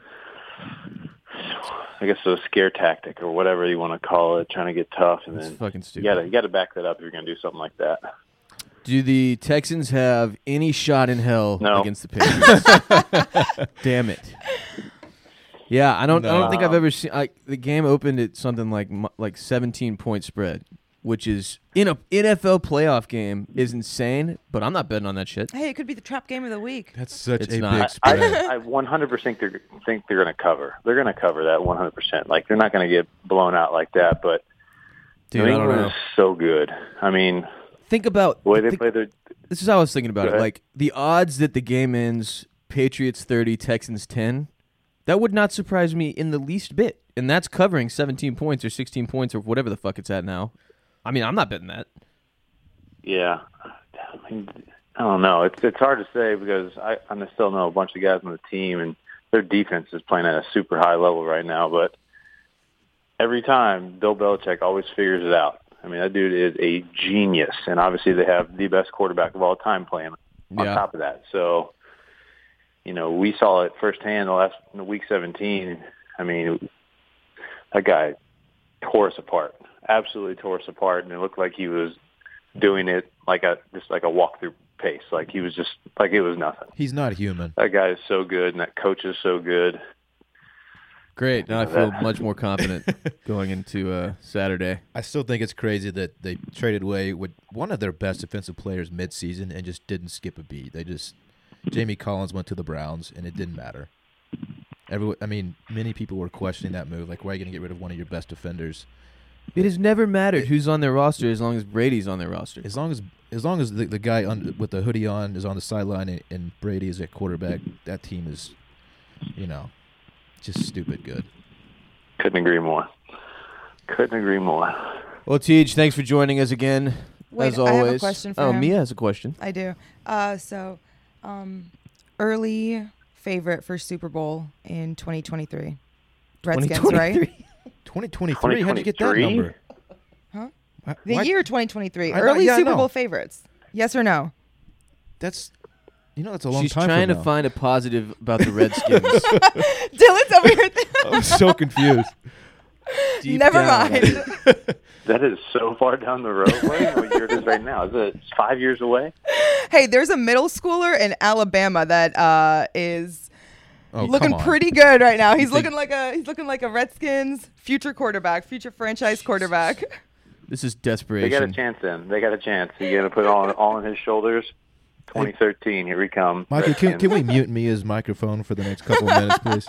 I guess it was a scare tactic or whatever you want to call it, trying to get tough, and It's then fucking you stupid. gotta you gotta back that up if you're gonna do something like that. Do the Texans have any shot in hell No. against the Patriots? Damn it. Yeah, I don't. I don't think I've ever seen. Like the game opened at something like mu- like seventeen point spread, which is in a N F L playoff game is insane. But I'm not betting on that shit. Hey, it could be the trap game of the week. That's such It's a not. big I, spread. I one hundred percent think they're, think they're going to cover. They're going to cover that one hundred percent. Like, they're not going to get blown out like that, but Dude, New I don't England know. is so good. I mean, Think about the way they think- play their This is how I was thinking about Go it. ahead. Like the odds that the game ends Patriots thirty, Texans ten, that would not surprise me in the least bit. And that's covering seventeen points or sixteen points or whatever the fuck it's at now. I mean, I'm not betting that. Yeah, I mean, I don't know. It's it's hard to say because I I still know a bunch of guys on the team, and their defense is playing at a super high level right now. But every time, Bill Belichick always figures it out. I mean, that dude is a genius, and obviously they have the best quarterback of all time playing on Yeah. top of that. So, you know, we saw it firsthand the last in week seventeen. I mean, that guy tore us apart, absolutely tore us apart, and it looked like he was doing it like a just like a walkthrough pace. Like he was just like it was nothing. He's not human. That guy is so good, and that coach is so good. Great. Now I feel much more confident going into uh, Saturday. I still think it's crazy that they traded away with one of their best defensive players midseason and just didn't skip a beat. They just Jamie Collins went to the Browns and it didn't matter. Everyone, I mean, many people were questioning that move. Like, why are you going to get rid of one of your best defenders? It has never mattered who's on their roster as long as Brady's on their roster. As long as as long as the, the guy on, with the hoodie on is on the sideline and, and Brady is at quarterback, that team is, you know, just stupid good. Couldn't agree more. Couldn't agree more. Well, Tej, thanks for joining us again. Wait, as I have a always. question for oh, him. Mia has a question. I do. Uh, so, um, early favorite for Super Bowl in twenty twenty-three. Redskins, right? twenty twenty-three? How'd you get that 2023? number? Huh? Why- The why- year twenty twenty-three. I know- Early yeah, I Super know. Bowl favorites. Yes or no? That's, you know, that's a long She's time trying from to now. find a positive about the Redskins. Dylan's over here. I'm so confused. Deep Never down. mind. That is so far down the road. What what year it is right now? Is it five years away? Hey, there's a middle schooler in Alabama that uh, is Oh, looking come on. pretty good right now. He's think- looking like a he's looking like a Redskins future quarterback, future franchise quarterback. This is They got a desperation. chance then. They got a chance. He's going to put it all, all on his shoulders. twenty thirteen, here we come. Michael, can, Redskins. can we mute Mia's microphone for the next couple of minutes, please?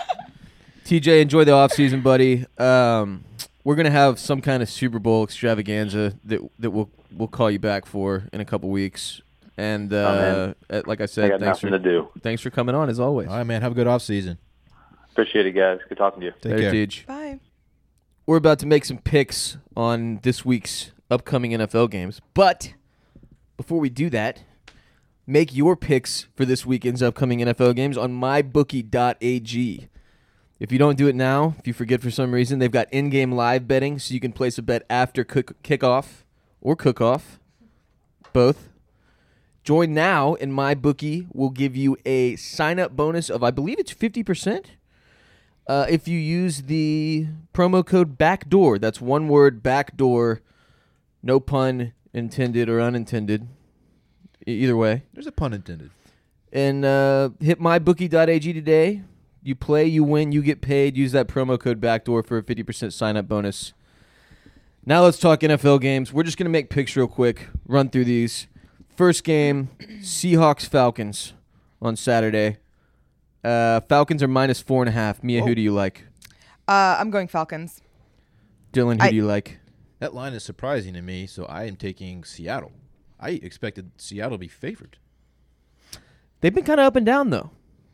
T J, enjoy the off season, buddy. Um, we're gonna have some kind of Super Bowl extravaganza that that we'll we'll call you back for in a couple weeks. And uh, uh, like I I said, got thanks nothing for to do. thanks for coming on as always. All right, man. Have a good off season. Appreciate it, guys. Good talking to you. Take Later, care. Tej. Bye. We're about to make some picks on this week's upcoming N F L games, but before we do that, make your picks for this weekend's upcoming N F L games on my bookie dot a g. If you don't do it now, if you forget for some reason, they've got in-game live betting, so you can place a bet after cook- kickoff or cook-off, both. Join now, and MyBookie will give you a sign-up bonus of, I believe it's fifty percent, uh, if you use the promo code BACKDOOR. That's one word, BACKDOOR, no pun intended or unintended, e- either way. There's a pun intended. And uh, hit my bookie dot a g today. You play, you win, you get paid. Use that promo code BACKDOOR for a fifty percent sign-up bonus. Now let's talk N F L games. We're just going to make picks real quick, run through these. First game, Seahawks-Falcons on Saturday. Uh, Falcons are minus four and a half. Mia, Whoa. who do you like? Uh, I'm going Falcons. Dylan, who I- do you like? That line is surprising to me, so I am taking Seattle. I expected Seattle to be favored. They've been kind of up and down, though.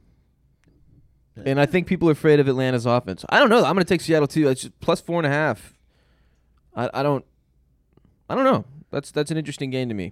And I think people are afraid of Atlanta's offense. I don't know. I'm going to take Seattle, too. It's just plus four and a half. I, I don't I don't know. That's that's an interesting game to me.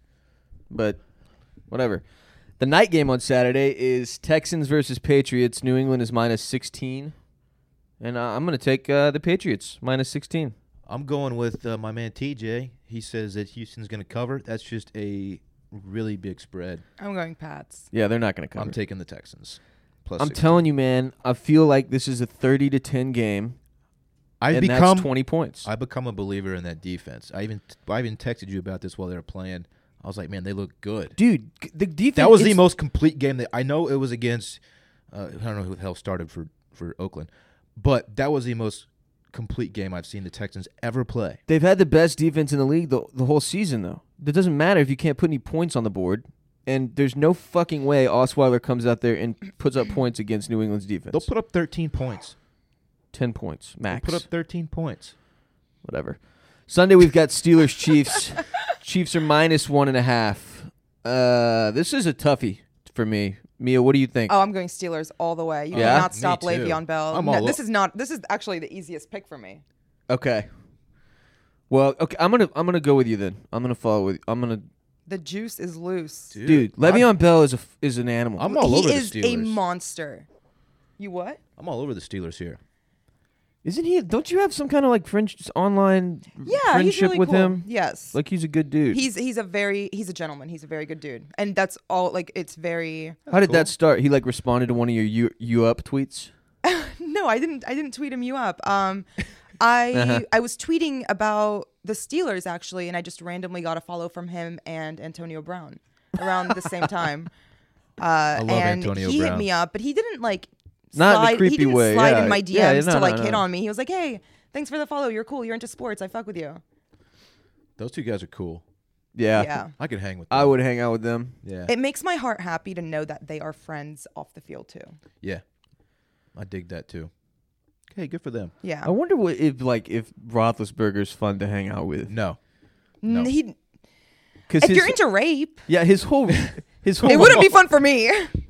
But whatever. The night game on Saturday is Texans versus Patriots. New England is minus sixteen. And uh, I'm going to take uh, the Patriots, minus sixteen. I'm going with uh, my man T J. He says that Houston's going to cover. That's just a really big spread. I'm going Pats. Yeah, they're not going to cover. I'm taking the Texans. Plus I'm sixteen. telling you, man, I feel like this is a thirty to ten game. I've and become that's twenty points. I've become a believer in that defense. I even I even texted you about this while they were playing. I was like, man, they look good. Dude, g- the defense. That was the it's- most complete game that I know it was against. Uh, I don't know who the hell started for for Oakland, but that was the most complete game I've seen the Texans ever play. They've had the best defense in the league the, the whole season, though. It doesn't matter if you can't put any points on the board. And there's no fucking way Osweiler comes out there and puts up points against New England's defense. They'll put up thirteen points. ten points, max. They'll put up thirteen points. Whatever. Sunday, we've got Steelers Chiefs. Chiefs are minus one and a half. Uh, this is a toughie for me. Mia, what do you think? Oh, I'm going Steelers all the way. You Yeah? cannot stop Me too. Le'Veon Bell. I'm No, all this up. is not. This is actually the easiest pick for me. Okay. Well, okay, I'm gonna I'm gonna go with you then. I'm gonna follow with. I'm gonna The juice is loose. Dude, dude. Le'Veon Bell is a f- is an animal. I'm all he over the is a Steelers. monster. You what? I'm all over the Steelers here. Isn't he? Don't you have some kind of like friend online Yeah, friendship he's really with cool. him? Yes. Like he's a good dude. He's he's a very he's a gentleman. He's a very good dude, and that's all. Like it's very. How did cool. that start? He like responded to one of your you you up tweets. No, I didn't. I didn't tweet him you up. Um, I Uh-huh. I was tweeting about the Steelers actually, and I just randomly got a follow from him and Antonio Brown around the same time. Uh, love and Antonio he hit Brown. me up, but he didn't like Not in a slide. creepy he didn't way, slide yeah. in my D Ms Yeah, no, to like no, hit no. on me. He was like, "Hey, thanks for the follow. You're cool. You're into sports. I fuck with you." Those two guys are cool. Yeah. Yeah. I could hang with them. I would hang out with them. Yeah. It makes my heart happy to know that they are friends off the field too. yeah. I dig that too. Hey, good for them. Yeah. I wonder what if like if Roethlisberger's fun to hang out with. No. N- no. He, Because if you're into rape, yeah, his whole his whole it wouldn't be fun for me.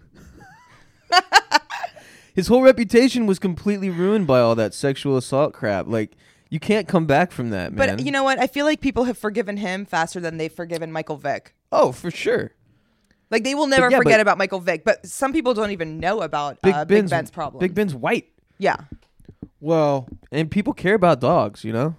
his whole reputation was completely ruined by all that sexual assault crap. Like you can't come back from that, man. But you know what? I feel like people have forgiven him faster than they've forgiven Michael Vick. oh, for sure. Like they will never yeah, forget but- about Michael Vick, but some people don't even know about Big, uh, Ben's, Big Ben's problem. Big Ben's white. Yeah, Well, And people care about dogs, you know?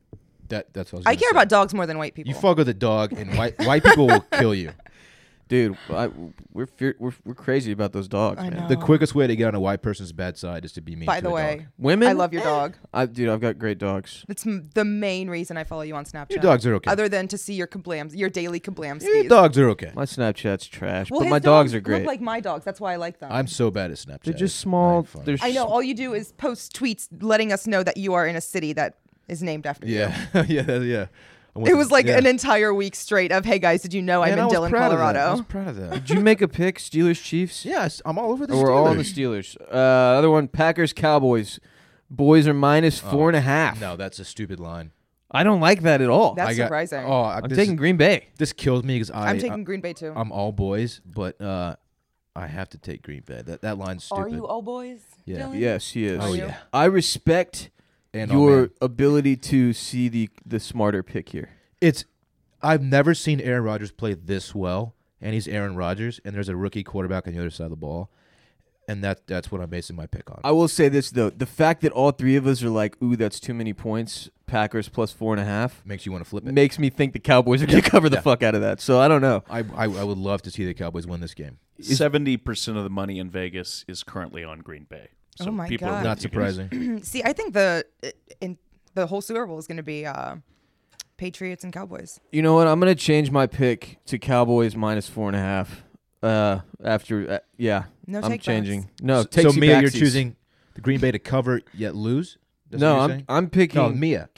that that's what I was I gonna care say. about dogs more than white people. You fuck with a dog, and white white people will kill you. Dude, I, we're, fear, we're we're crazy about those dogs, I man. know. The quickest way to get on a white person's bad side is to be mean By to the a way, dog. Women? I love your dog. I, dude, I've got great dogs. That's m- the main reason I follow you on Snapchat. Your dogs are okay. Other than to see your kablams, your daily kablam Your dogs are okay. My Snapchat's trash, Well, but his my dogs are look great. like my dogs. That's why I like them. I'm so bad at Snapchat. They're just It's small. not fun. They're I know. s- All you do is post tweets letting us know that you are in a city that is named after you. Yeah, yeah, that- yeah. I went It to- was like yeah. an entire week straight of, hey guys, did you know I'm Man, I in was Dillon, proud of that. I Colorado? was proud of that. Did you make a pick, Steelers Chiefs? Yes, I'm all over the Or we're all on the Steelers. Steelers. Uh, other one, Packers Cowboys. Boys are minus Oh, four and a half. No, that's a stupid line. I don't like that at all. That's I got- surprising. Oh, I- I'm this, taking Green Bay. this kills me because I I'm taking Green Bay too. I'm all boys, but uh, I have to take Green Bay. That that line's stupid. Are you all boys? Yeah. Dylan? Yes, he is. Oh Are you? yeah. I respect And oh, your man. ability to see the the smarter pick here. It's I've never seen Aaron Rodgers play this well, and he's Aaron Rodgers, and there's a rookie quarterback on the other side of the ball, and that that's what I'm basing my pick on. I will say this though: the fact that all three of us are like, "Ooh, that's too many points." Packers plus four and a half Makes you want to flip it. makes me think the Cowboys are going to cover the Yeah. fuck out of that. So I don't know. I, I I would love to see the Cowboys win this game. Seventy percent of the money in Vegas is currently on Green Bay. So Oh my people God. Are Not you can- surprising. See, I think the in the whole Super Bowl is going to be uh, Patriots and Cowboys. You know what? I'm going to change my pick to Cowboys minus four and a half. Uh, after uh, yeah, No I'm take changing. backs. No, so takesy Mia, you're backsies. choosing the Green Bay to cover yet lose. That's No, what you're I'm saying? I'm picking. no Mia.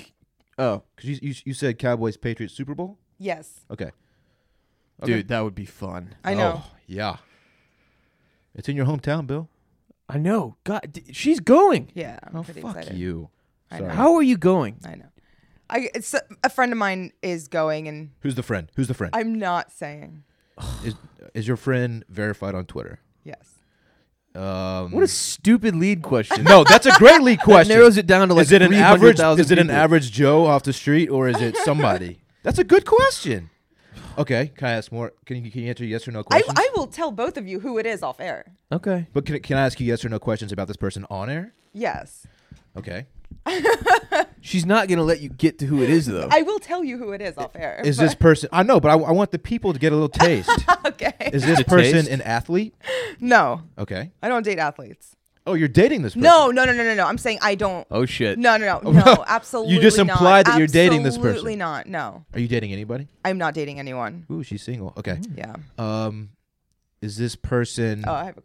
Oh, Because you, you you said Cowboys Patriots Super Bowl. Yes, Okay. dude, that would be fun. I know. Oh, yeah. It's in your hometown, Bill. I know. God, d- she's going. Yeah, I'm Oh, pretty fuck excited. you. I Sorry. know. How are you going? I know. I it's a, a friend of mine is going, and Who's the friend? Who's the friend? I'm not saying Is is your friend verified on Twitter? yes. Um, What a stupid lead question. no, that's a great lead That question. narrows it down to like is it an three hundred average? thousand Is it an people. average Joe off the street, or is it somebody? That's a good question. Okay, can I ask more? Can you can you answer yes or no I, questions? I will tell both of you who it is off air. Okay. but can can I ask you yes or no questions about this person on air? Yes, Okay. She's not gonna let you get to who it is though. I will tell you who it is off air. Is this person? I know, but I, I want the people to get a little taste. okay? Is this A person taste? an athlete? No, Okay. I don't date athletes. Oh, you're dating this person. No, no, no, no, no, no. I'm saying I don't. oh shit. No, no, no, no. Absolutely. You just not. implied that you're dating this person. Absolutely not. No, Are you dating anybody? I'm not dating anyone. Ooh, she's single. Okay. Yeah. Um, is this person? Oh, I have. A,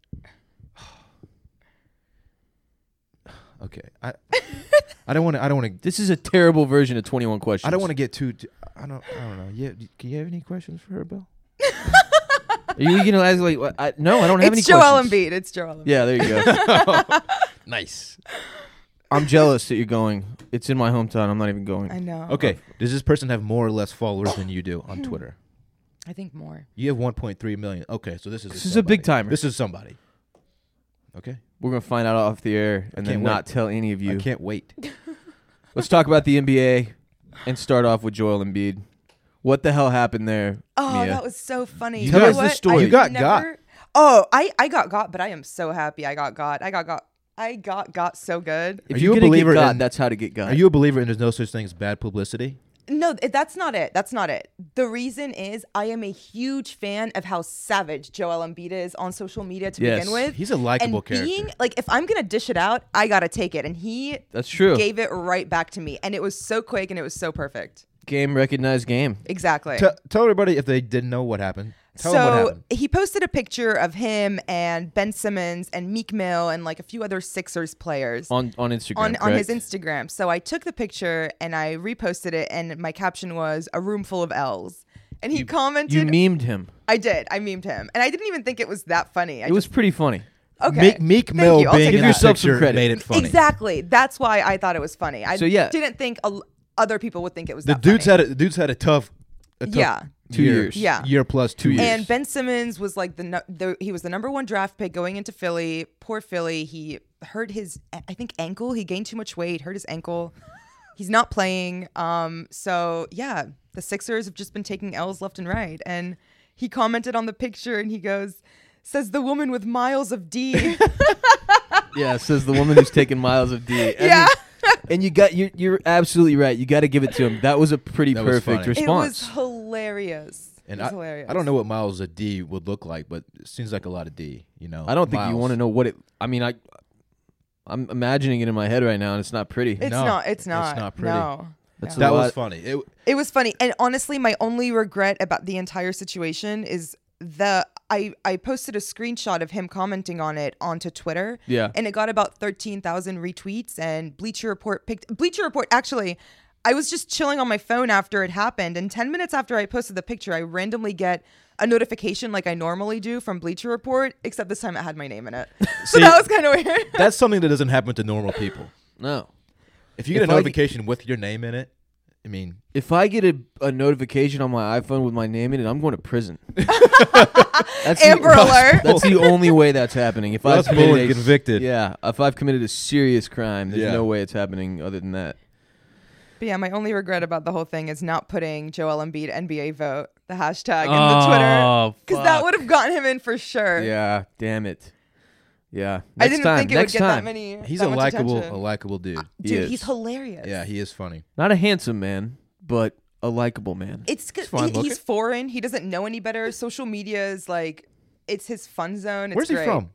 Okay. I I don't want to. I don't want to. This is a terrible version of twenty-one questions. I don't want to get too. too I don't. I don't know. Yeah. Can you have any questions for her, Bill? Are you gonna ask like? what- I, no, I don't have it's any Joel questions. Embiid. It's Joel Embiid. Yeah, there you go. Nice. I'm jealous that you're going. It's in my hometown. I'm not even going. I know. Okay. Does this person have more or less followers than you do on Twitter? I think more. You have one point three million. Okay, so this is This is a big somebody. timer. This is somebody. Okay. We're gonna find out off the air and then can't wait. not tell any of I you. can't wait. Let's talk about the N B A and start off with Joel Embiid. What the hell happened there, Oh, Mia? that was so funny. You You Tell know us the what? story. I've You got never- Oh, I I got got, but I am so happy I got got. I got got. I got got so good. If Are you're you a gonna believer get God, in- that's how to get God. Are you a believer in there's no such thing as bad publicity? No, th- that's not it. That's not it. The reason is I am a huge fan of how savage Joel Embiid is on social media to Yes. begin with. He's a likable and character. being like, if I'm gonna dish it out, I gotta take it, and he That's true. gave it right back to me, and it was so quick and it was so perfect. Game recognized game. Exactly. T- tell everybody if they didn't know what happened. Tell them what so happened. he posted a picture of him and Ben Simmons and Meek Mill and like a few other Sixers players On on Instagram. on, on his correct? Instagram. So I took the picture and I reposted it, and my caption was "a room full of L's." And he commented. You memed him. I did. I memed him, and I didn't even think it was that funny. I It was pretty funny. just, okay. Meek, Meek Thank Mill you. I'll being take in Give that yourself some picture credit. made it funny. Exactly. That's why I thought it was funny. I So, yeah. didn't think a, other people would think it was The that dude's funny. had a, the dude's had a tough, a tough Yeah. Two year, years. Yeah. year plus two years. And Ben Simmons was like the, nu- the he was the number one draft pick going into Philly. Poor Philly. He hurt his I think ankle. He gained too much weight. Hurt his ankle. He's not playing. Um. So yeah, the Sixers have just been taking L's left and right. And he commented on the picture and he goes, "Says the woman with miles of D." Yeah, says the woman who's taking miles of D. I Yeah. mean, and you got you're, you're absolutely right. You got to give it to him. That was a pretty That was perfect funny. It response. was hilarious. And it was I, hilarious. I don't know what miles a D would look like, but it seems like a lot of D. You know, I don't think you Miles. want to know what it. I mean, I. I'm imagining it in my head right now, and it's not pretty. It's No, not. It's it's not. not pretty. No. That's no. That a was lot. funny. It, It was funny, and honestly, my only regret about the entire situation is the I I posted a screenshot of him commenting on it onto Twitter. Yeah. and it got about thirteen thousand retweets. And Bleacher Report picked Bleacher Report. Actually, I was just chilling on my phone after it happened, and ten minutes after I posted the picture, I randomly get a notification like I normally do from Bleacher Report, except this time it had my name in it. So See, that was kind of weird. that's something that doesn't happen to normal people. No. If you get If a I notification with your name in it, I mean, If I get a, a notification on my iPhone with my name in it, I'm going to prison. That's Amber the, alert. That's the only way that's happening. If I've Russ committed Bullen a, convicted. yeah, if I've committed a serious crime, there's Yeah. no way it's happening other than that. But yeah, my only regret about the whole thing is not putting Joel Embiid N B A vote, the hashtag, in the Oh, Twitter. Because that fuck. would have gotten him in for sure. Yeah, damn it. Yeah, I next didn't time, think it would next get time. that many. he's that a much likable, attention. a likable dude. He Dude, is. he's hilarious. Yeah, he is funny. Not a handsome man, but a likable man. It's good. fine He, looking. he's foreign. He doesn't know any better. Social media is like, it's his fun zone. It's Where's great. he from?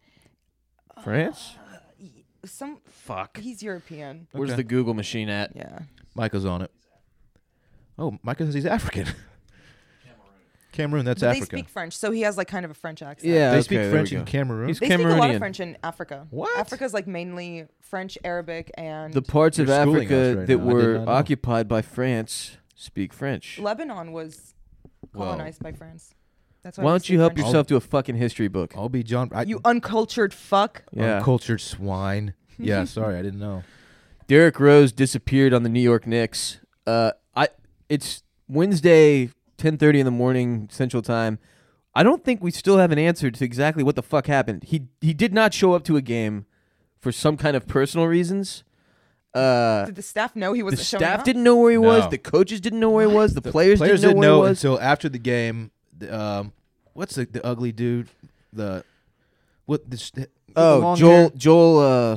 France? Some Fuck. He's European. Where's Okay. the Google machine at? Yeah. Michael's on it. Oh, Michael says he's African. Cameroon, that's But they Africa. speak French, so he has like kind of a French accent. Yeah, They okay, speak there French we in go. Cameroon. He's They speak a lot Cameroonian. of French in Africa. What? Africa's like mainly French, Arabic, and The parts of You're schooling Africa us right that now. I did were not know. occupied by France speak French. Lebanon was Well, colonized by France. That's Why we don't speak you help French. yourself to a fucking history book? I'll be John. I, You uncultured fuck. Yeah. Uncultured swine. Yeah, sorry, I didn't know. Derrick Rose disappeared on the New York Knicks. Uh, I it's Wednesday, ten thirty in the morning Central Time. I don't think we still have an answer to exactly what the fuck happened. He he did not show up to a game for some kind of personal reasons. Uh, Did the staff know he the wasn't showing staff up? didn't know where he was. No. The coaches didn't know where he was. The, players, Players didn't know where he was. until after the game. The, um, what's the, the ugly dude? The what? The, sh- with the Oh, long Joel hair? Joel. Uh,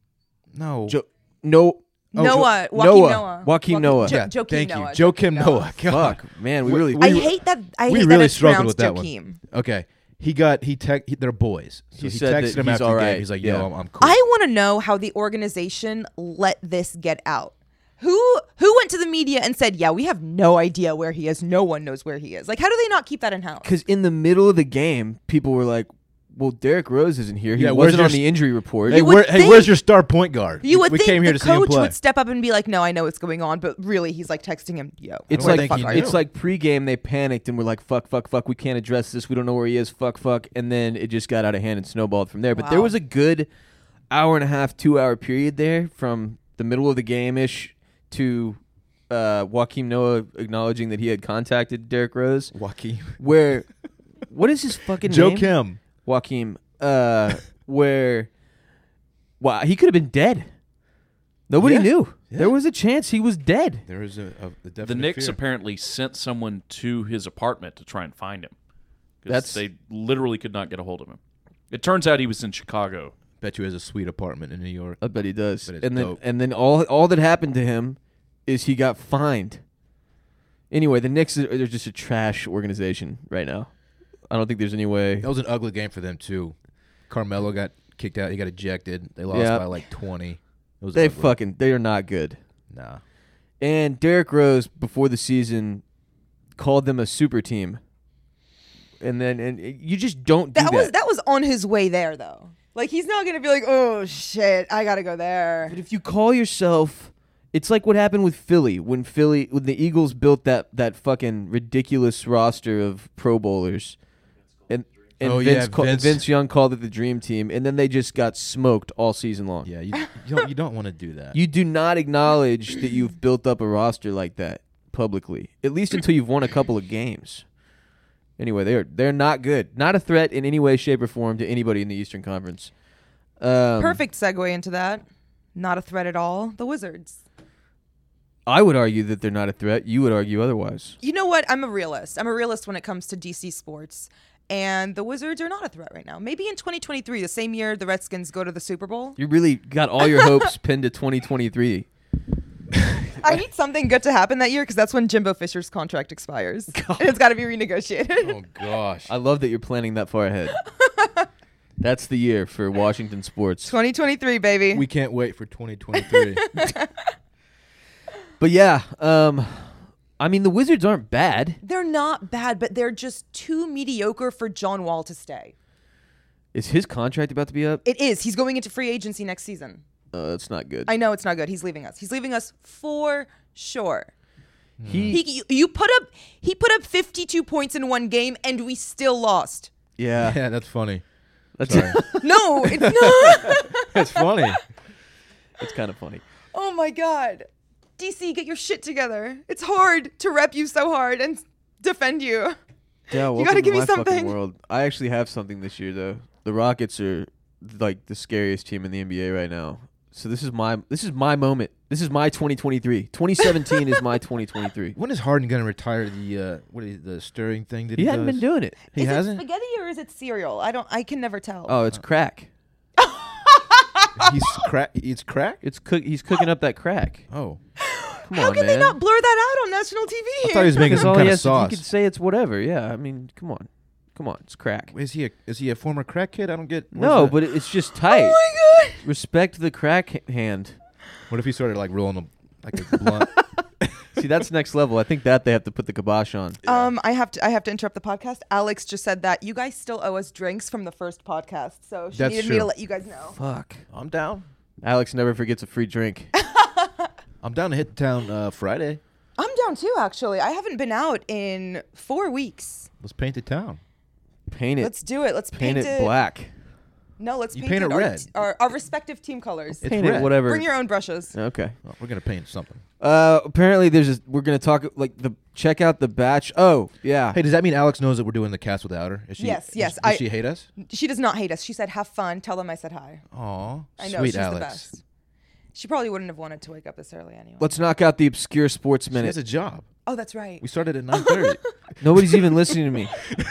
No. jo- no. Oh, Noah, Jo- Joaquin Noah. Noah, Joaquin Noah. Jo- Yeah, Joakim thank Noah. you, Joakim Noah. Noah. God. Fuck, man, we We- really. we- I hate that. I we hate really that it's struggled with pronounced that one. Joakim. Okay, he got he tech. He, they're boys. So He he, said texted that him he's after all the game. right. He's like, Yeah. "Yo, I'm, I'm cool." I want to know how the organization let this get out. Who who went to the media and said, "Yeah, we have no idea where he is. No one knows where he is." Like, how do they not keep that in house? Because in the middle of the game, people were like, "Well, Derrick Rose isn't here. He Yeah, where's wasn't your on the s- injury report." Hey, You would where, hey, think- where's your star point guard? You would we think came here the to see him coach play. would step up and be like, "No, I know what's going on," but really, he's like texting him, "Yo, It's don't like think he knew. it's like pregame. They panicked and were like, "Fuck, fuck, fuck. We can't address this. We don't know where he is. Fuck, fuck." And then it just got out of hand and snowballed from there. But there Wow. was a good hour and a half, two hour period there from the middle of the game ish to uh, Joaquin Noah acknowledging that he had contacted Derrick Rose. Joaquin. Where, what is his fucking Joe name? Kim. Joaquin. Uh, where, wow, he could have been dead. Nobody Yeah. knew. Yeah. There was a chance he was dead. There is a, a, a definite The Knicks fear. apparently sent someone to his apartment to try and find him. 'Cause That's- they literally could not get a hold of him. It turns out he was in Chicago. Bet you has a sweet apartment in New York. I bet he does. But it's And then dope. and then all all that happened to him is he got fined. Anyway, the Knicks are they're just a trash organization right now. I don't think there's any way. That was an ugly game for them too. Carmelo got kicked out. He got ejected. They lost Yeah. by like twenty. It was They ugly. fucking they are not good. Nah. And Derrick Rose before the season called them a super team. And then and you just don't do that that. was that was on his way there, though. Like, he's not gonna be like, "Oh shit, I gotta go there." But if you call yourself, it's like what happened with Philly when Philly when the Eagles built that that fucking ridiculous roster of Pro Bowlers, and and Oh, Vince, yeah, ca- Vince. Vince Young called it the Dream Team, and then they just got smoked all season long. Yeah, you you don't, you don't want to do that. You do not acknowledge that you've built up a roster like that publicly, at least until you've won a couple of games. Anyway, they're they're not good, not a threat in any way, shape, or form to anybody in the Eastern Conference. Um, Perfect segue into that. Not a threat at all. The Wizards. I would argue that they're not a threat. You would argue otherwise. You know what? I'm a realist. I'm a realist when it comes to D C sports. And the Wizards are not a threat right now. Maybe in twenty twenty-three, the same year the Redskins go to the Super Bowl. You really got all your hopes pinned to twenty twenty-three. I need something good to happen that year because that's when Jimbo Fisher's contract expires. And it's got to be renegotiated. Oh gosh. I love that you're planning that far ahead. That's the year for Washington sports. twenty twenty-three, baby. We can't wait for twenty twenty-three. But yeah, um, I mean the Wizards aren't bad. They're not bad, but they're just too mediocre for John Wall to stay. Is his contract about to be up? It is. He's going into free agency next season. Uh, that's not good. I know it's not good. He's leaving us. He's leaving us for sure. he, He, you, you put up. He put up fifty-two points in one game, and we still lost. yeah, yeah, that's funny. that's Sorry. No, it's not. That's funny. it's kind of funny. Oh my God, D C, get your shit together. It's hard to rep you so hard and s- defend you. Yeah, You welcome gotta to give me my fucking something. World. I actually have something this year though. The Rockets are like the scariest team in the N B A right now. So this is my this is my moment. This is my twenty twenty-three. twenty seventeen is my twenty twenty-three. When is Harden gonna retire the uh, what is the stirring thing that he, He hadn't does? been doing it. He is hasn't. it spaghetti or is it cereal? I don't. I can never tell. Oh, it's crack. He's crack. It's crack. It's cook. He's cooking up that crack. Oh, Come How on, can man. they not blur that out on national T V? I thought he was making Because some all kind he of has to, he sauce. could say it's whatever. Yeah, I mean, come on, come on, it's crack. Is he a is he a former crack kid? I don't get. what No, is that? but it's just tight. Oh my God. Respect the crack h- hand. what if he started like rolling a like a blunt? See, that's next level. I think that they have to put the kibosh on. Um, I have to I have to interrupt the podcast. Alex just said that you guys still owe us drinks from the first podcast, so she That's needed me to true. let you guys know. Fuck. I'm down. Alex never forgets a free drink. I'm down to hit town uh, Friday. I'm down too, actually. I haven't been out in four weeks. Let's paint the town. Paint it. Let's do it. Let's paint, paint, it black. No, let's You paint, paint it our, red. t- our, our respective team colors. It's Paint red. it whatever. Bring your own brushes. Okay. Well, we're gonna paint something. Uh, apparently there's a, we're gonna talk like the check out the batch. Oh yeah. Hey, does that mean Alex knows that we're doing the cast without her? Is she, Yes, does- yes, Does, I- she hate us? She does not hate us. She said, have fun. Tell them I said hi. Aw, I know, sweet she's Alex. the best. She probably wouldn't have wanted to wake up this early anyway. Let's knock out the obscure sports She minute. has a job. Oh, that's right. We started at nine thirty. Nobody's even listening to me.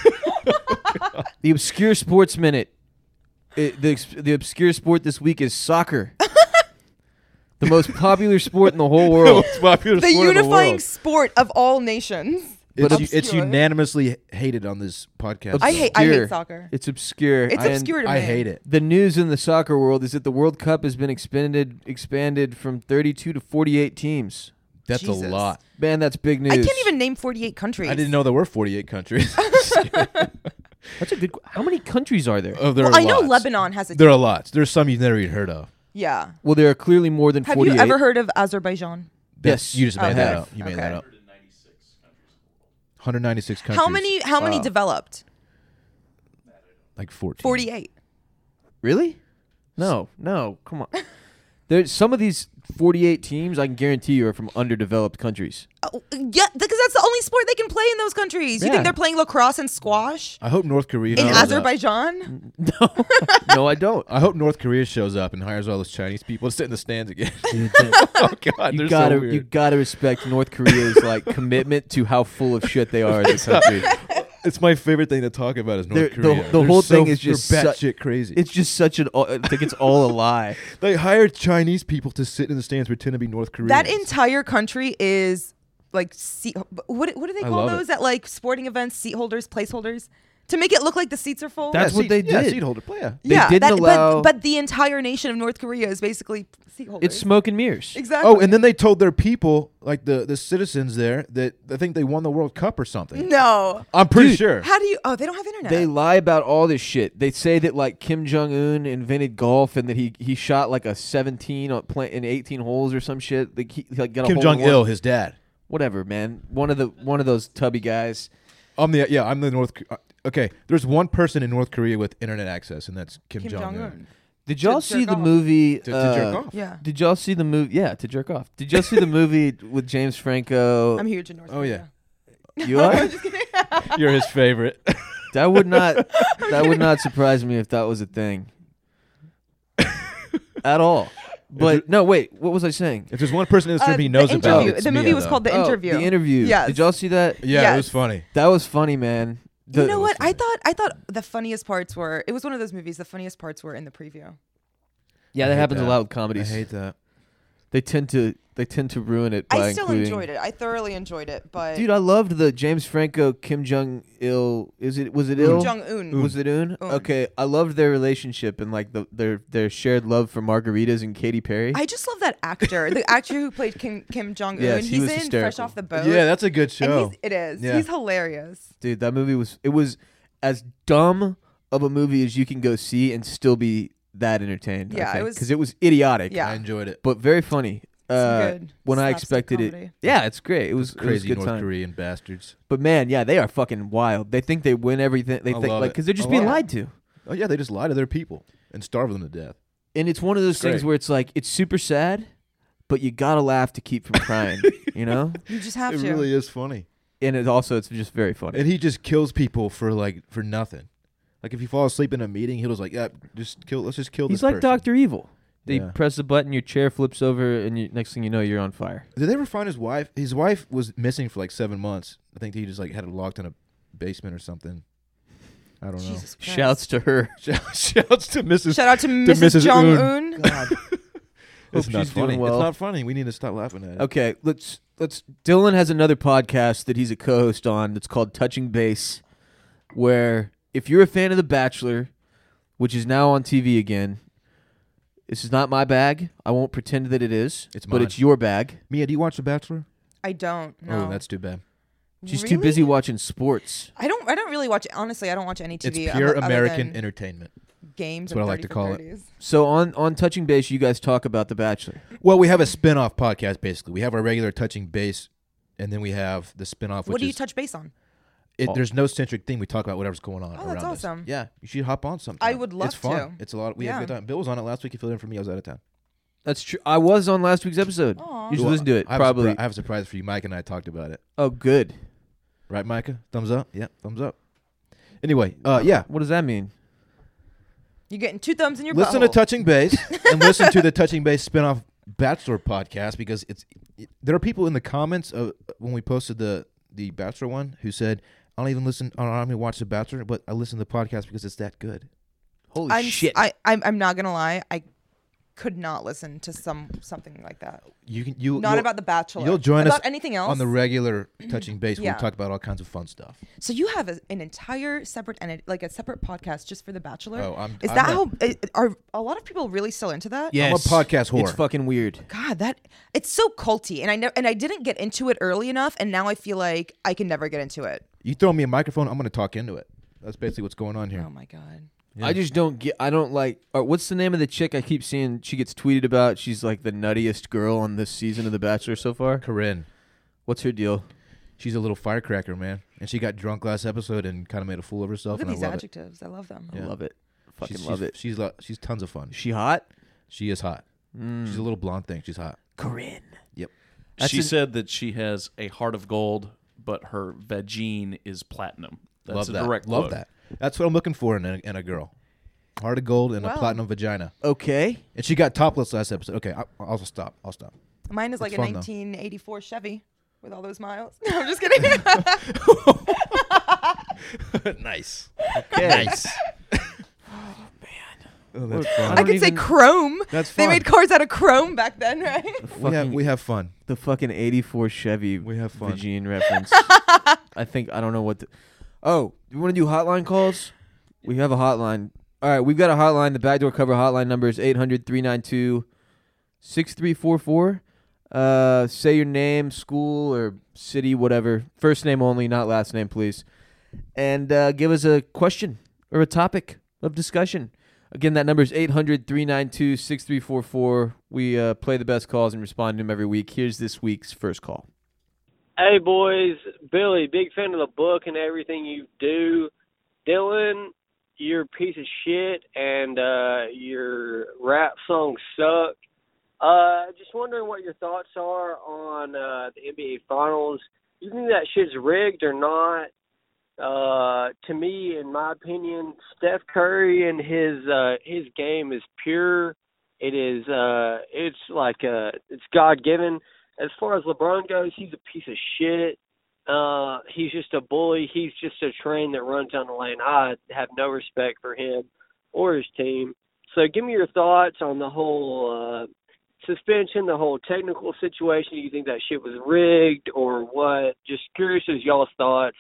The obscure sports minute. It, the ex- the obscure sport this week is soccer. The most popular sport in the whole world. Most popular The sport in unifying world. sport of all nations. It's, But u- it's obscure. unanimously hated on this podcast. I hate I Obscure. hate soccer. It's obscure. It's And obscure to I me. hate it. The news in the soccer world is that the World Cup has been expanded expanded from thirty-two to forty-eight teams. That's Jesus. a lot. Man, that's big news. I can't even name forty-eight countries. I didn't know there were forty-eight countries. That's a good. qu- How many countries are there? oh, there Well, are I know lots. Lebanon has a There are lots. There's some you've never even heard of. Yeah. Well, there are clearly more than Have forty-eight. you ever heard of Azerbaijan? Yes. You just made Okay. that up. You made Okay. that up. one hundred ninety-six countries. How many how many Wow. developed? Like fourteen. forty-eight. Really? No, no. Come on. There's some of these forty-eight teams. I can guarantee you are from underdeveloped countries. Oh, yeah, because that's the only sport they can play in those countries. You Yeah. think they're playing lacrosse and squash I hope North Korea in shows up. Azerbaijan? No, no, I don't. I hope North Korea shows up and hires all those Chinese people to sit in the stands again. Dude, that- oh God, you they're gotta, so weird. you gotta respect North Korea's like commitment to how full of shit they are as a country. It's my favorite thing to talk about is North They're- the- Korea. the They're whole so- thing is just they're su- batshit crazy. It's just such an. I think it's all a lie. They hired Chinese people to sit in the stands pretend to be North Koreans. That entire country is like seat. What what do they I call love those it. at like sporting events? Seat holders, placeholders, to make it look like the seats are full. That's Yeah, what seat- they Yeah, did. seat holder play. Yeah. They yeah, didn't that, allow- but but the entire nation of North Korea is basically seat holders. It's smoke and mirrors. exactly. Oh, and then they told their people, like the, the citizens there, that I think they won the World Cup or something. no. I'm pretty Dude, sure. How do you? Oh, they don't have internet. They lie about all this shit. They say that like Kim Jong Un invented golf and that he, he shot like a seventeen on play, in eighteen holes or some shit. Like he, he like got a Kim hole Jong in one. Il, his dad. Whatever, man. One of the one of those tubby guys. I'm the yeah. I'm the North. uh, Okay, there's one person in North Korea with internet access, and that's Kim, Kim Jong Jong Un. Un. Did To y'all jerk see the off. movie? To, to uh, jerk off. Yeah, Did y'all see the movie? Yeah, to jerk off. Did y'all see the movie with James Franco? I'm huge in North Oh, Korea. You are? You're his favorite. That would not. That would not surprise me if that was a thing. At all. But no, wait. What was I saying? If there's one person in this room Uh, he knows the about, interview. it's The movie Mia, was though. called The Oh, Interview. The interview. Yes. Did y'all see that? Yeah, Yes. it was funny. That was funny, man. The- You know was what? I funny. thought I thought the funniest parts were. It was one of those movies. The funniest parts were in the preview. Yeah, I that hate happens that. a lot with I comedies. hate that. They tend to they tend to ruin it. By I still including- enjoyed it. I thoroughly enjoyed it. But Dude, I loved the James Franco Kim Jong Il. Is it was it Kim Il? Jong Un. Was it Un? Un. Okay, I loved their relationship and like the their their shared love for margaritas and Katy Perry. I just love that actor. The actor who played Kim Kim Jong Un. Yes, he he's was in Fresh hysterical. Off the Boat. Yeah, that's a good and show. he's, it is. Yeah. He's hilarious. Dude, that movie was it was as dumb of a movie as you can go see and still be that entertained. Yeah, it was- because it was idiotic. Yeah. I enjoyed it. but very funny. Uh, good when I slapstick expected comedy. it, yeah, it's great. It was it was a Crazy good North time. Korean bastards. But man, yeah, they are fucking wild. They think they win everything. They I think love like it. because they're just I being love it. lied to. Oh yeah, they just lie to their people and starve them to death. And it's one of those things Great. where it's like it's super sad, but you gotta laugh to keep from crying. You know, You just have It to. really is funny. and it also it's just very funny. And he just kills people for like for nothing. Like if you fall asleep in a meeting, he'll just like, yeah, just kill. Let's just kill He's this like person. Doctor Evil. They Yeah. press a button, your chair flips over, and you, next thing you know, you're on fire. Did they ever find his wife? His wife was missing for like seven months. I think he just like had it locked in a basement or something. I don't know. Jesus Christ. Shouts to her. Shouts to Missus Shout out to, to Missus Missus Jong Un. Un. God. It's Hope not she's funny. doing well. It's not funny. We need to stop laughing at it. Okay, let's let's. Dylan has another podcast that he's a co-host on. That's called Touching Base, where if you're a fan of The Bachelor, which is now on T V again, this is not my bag. I won't pretend that it is. It's but mine. it's your bag. Mia, do you watch The Bachelor? I don't. No. Oh, that's too bad. She's Really? too busy watching sports. I don't. I don't really watch. Honestly, I don't watch any T V. It's pure other American than entertainment. games. That's what and I like to thirty for call it. thirties. So on on Touching Base, you guys talk about The Bachelor. Well, we have a spin-off podcast, basically. We have our regular Touching Base, and then we have the spin-off, which What do you is... touch base on? It, Oh. there's no centric thing. We talk about whatever's going on Oh, around that's us. awesome. Yeah, you should hop on sometime. I would love It's fun. to. It's a lot. We Yeah. have a good time. Bill was on it last week. He filled in for me. I was out of town. That's true. I was on last week's episode. Aw. You should Well, listen to it. I have a Probably. surpri- I have a surprise for you. Mike and I talked about it. Oh, good. Right, Micah? Thumbs up? Yeah, thumbs up. Anyway, uh, yeah. What does that mean? You're getting two thumbs in your Listen butthole. to Touching Base and listen to the Touching Base spin-off Bachelor podcast because it's it, there are people in the comments of when we posted the the Bachelor one who said, I don't even listen, I don't even watch the Bachelor, but I listen to the podcast because it's that good. Holy I'm, shit! I, I'm. I'm not gonna lie. I could not listen to some something like that. You can you Not you'll- about The Bachelor. You'll join about us anything else on the regular Touching Base where Yeah. we talk about all kinds of fun stuff. So you have a, an entire separate and like a separate podcast just for The Bachelor. Oh, I'm- Is I'm that a- how? uh, Are a lot of people really still into that? yes. I'm a podcast whore. It's fucking weird. God, that it's so culty, and I know, and I didn't get into it early enough, and now I feel like I can never get into it. You throw me a microphone, I'm going to talk into it. That's basically what's going on here. Oh my god. Yeah. I just don't get. I don't like. Or what's the name of the chick I keep seeing? She gets tweeted about. She's like the nuttiest girl on this season of The Bachelor so far. Corinne. What's her deal? She's a little firecracker, man. And she got drunk last episode and kind of made a fool of herself. Look at and these I love adjectives. I love them. Yeah. I love it. Fucking she's, love she's, it. She's lo- she's tons of fun. Is she hot? She is hot. Mm. She's a little blonde thing. She's hot. Corinne. Yep. That's she an- said that she has a heart of gold, but her vagine is platinum. That's Love a that. direct Love quote. that. That's what I'm looking for in a, in a girl. Heart of gold and Wow. a platinum vagina. Okay. And she got topless last episode. Okay, I, I'll stop. I'll stop. Mine is like It's a fun, though. nineteen eighty-four Chevy with all those miles. No, I'm just kidding. Nice. Okay. Nice. Oh, that's I fun. I don't could say even- chrome. That's They fun. made cars out of chrome back then, right? The we have fucking, we have fun. the fucking eighty-four Chevy. We have fun. Vagine reference. I think I don't know what. The, oh, you want to do hotline calls? We have a hotline. All right, we've got a hotline. The backdoor cover hotline number is eight hundred, three nine two, six three four four. Uh, say your name, school, or city, whatever. First name only, not last name, please. And uh, give us a question or a topic of discussion. Again, that number is eight hundred, three nine two, six three four four. We uh, play the best calls and respond to them every week. Here's this week's first call. Hey, boys. Billy, big fan of the book and everything you do. Dylan, you're a piece of shit, and uh, your rap songs suck. Uh, just wondering what your thoughts are on uh, the N B A Finals. You think that shit's rigged or not? Uh, to me, in my opinion, Steph Curry and his uh, his game is pure. It is uh, it's like uh, it's God given. As far as LeBron goes, he's a piece of shit. Uh, he's just a bully. He's just a train that runs down the lane. I have no respect for him or his team. So give me your thoughts on the whole uh, suspension, the whole technical situation. Do you think that shit was rigged or what? Just curious as y'all's thoughts.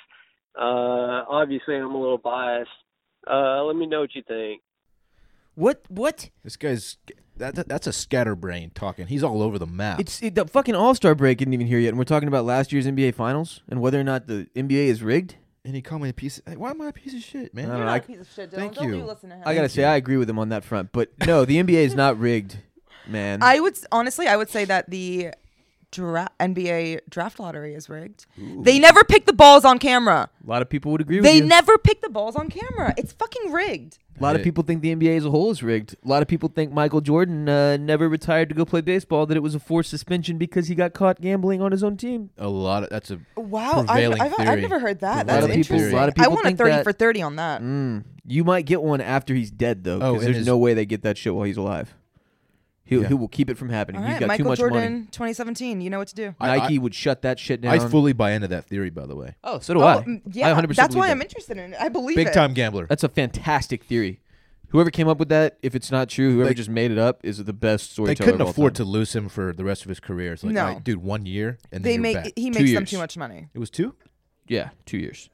Uh, obviously, I'm a little biased. Uh, let me know what you think. What? What? This guy's that, that that's a scatterbrain talking. He's all over the map. It's it, the fucking All-Star break isn't even here yet, and we're talking about last year's N B A Finals and whether or not the N B A is rigged. and he called me a piece. Of, hey, why am I a piece of shit, man? I don't You're know, not I- a piece of shit, Dylan. Thank Don't you. you listen to him. I gotta say, I agree with him on that front, but no, the N B A is not rigged, man. I would s- honestly, I would say that the dra- N B A draft lottery is rigged. They never pick the balls on camera. a lot of people would agree with They you. never pick the balls on camera. It's fucking rigged. A lot of Hey. people think the N B A as a whole is rigged. A lot of people think Michael Jordan uh, never retired to go play baseball, that it was a forced suspension because he got caught gambling on his own team. A lot of that's a Wow, I've, prevailing I've, I've theory. never heard that. A lot That's of people- interesting. a lot of people I want a think thirty that- for thirty on that. Mm. You might get one after he's dead, though, Oh, because and there's his- no way they get that shit while he's alive. He Yeah. he will keep it from happening. All He's right, got Michael too much Jordan, money. twenty seventeen. You know what to do. I- Nike would shut that shit down. I fully buy into that theory, by the way. oh, so do Oh, I. mm, I yeah, one hundred percent that's why believe I'm that. interested in it. I believe Big it. time gambler. That's a fantastic theory. Whoever came up with that, if it's not true, whoever They- just made it up, is the best They storyteller. couldn't of all afford time. to lose him for the rest of his career. It's like, No. all right, dude, one year and then They you're make back. he Two makes them years. too much money. It was two. Yeah, two years.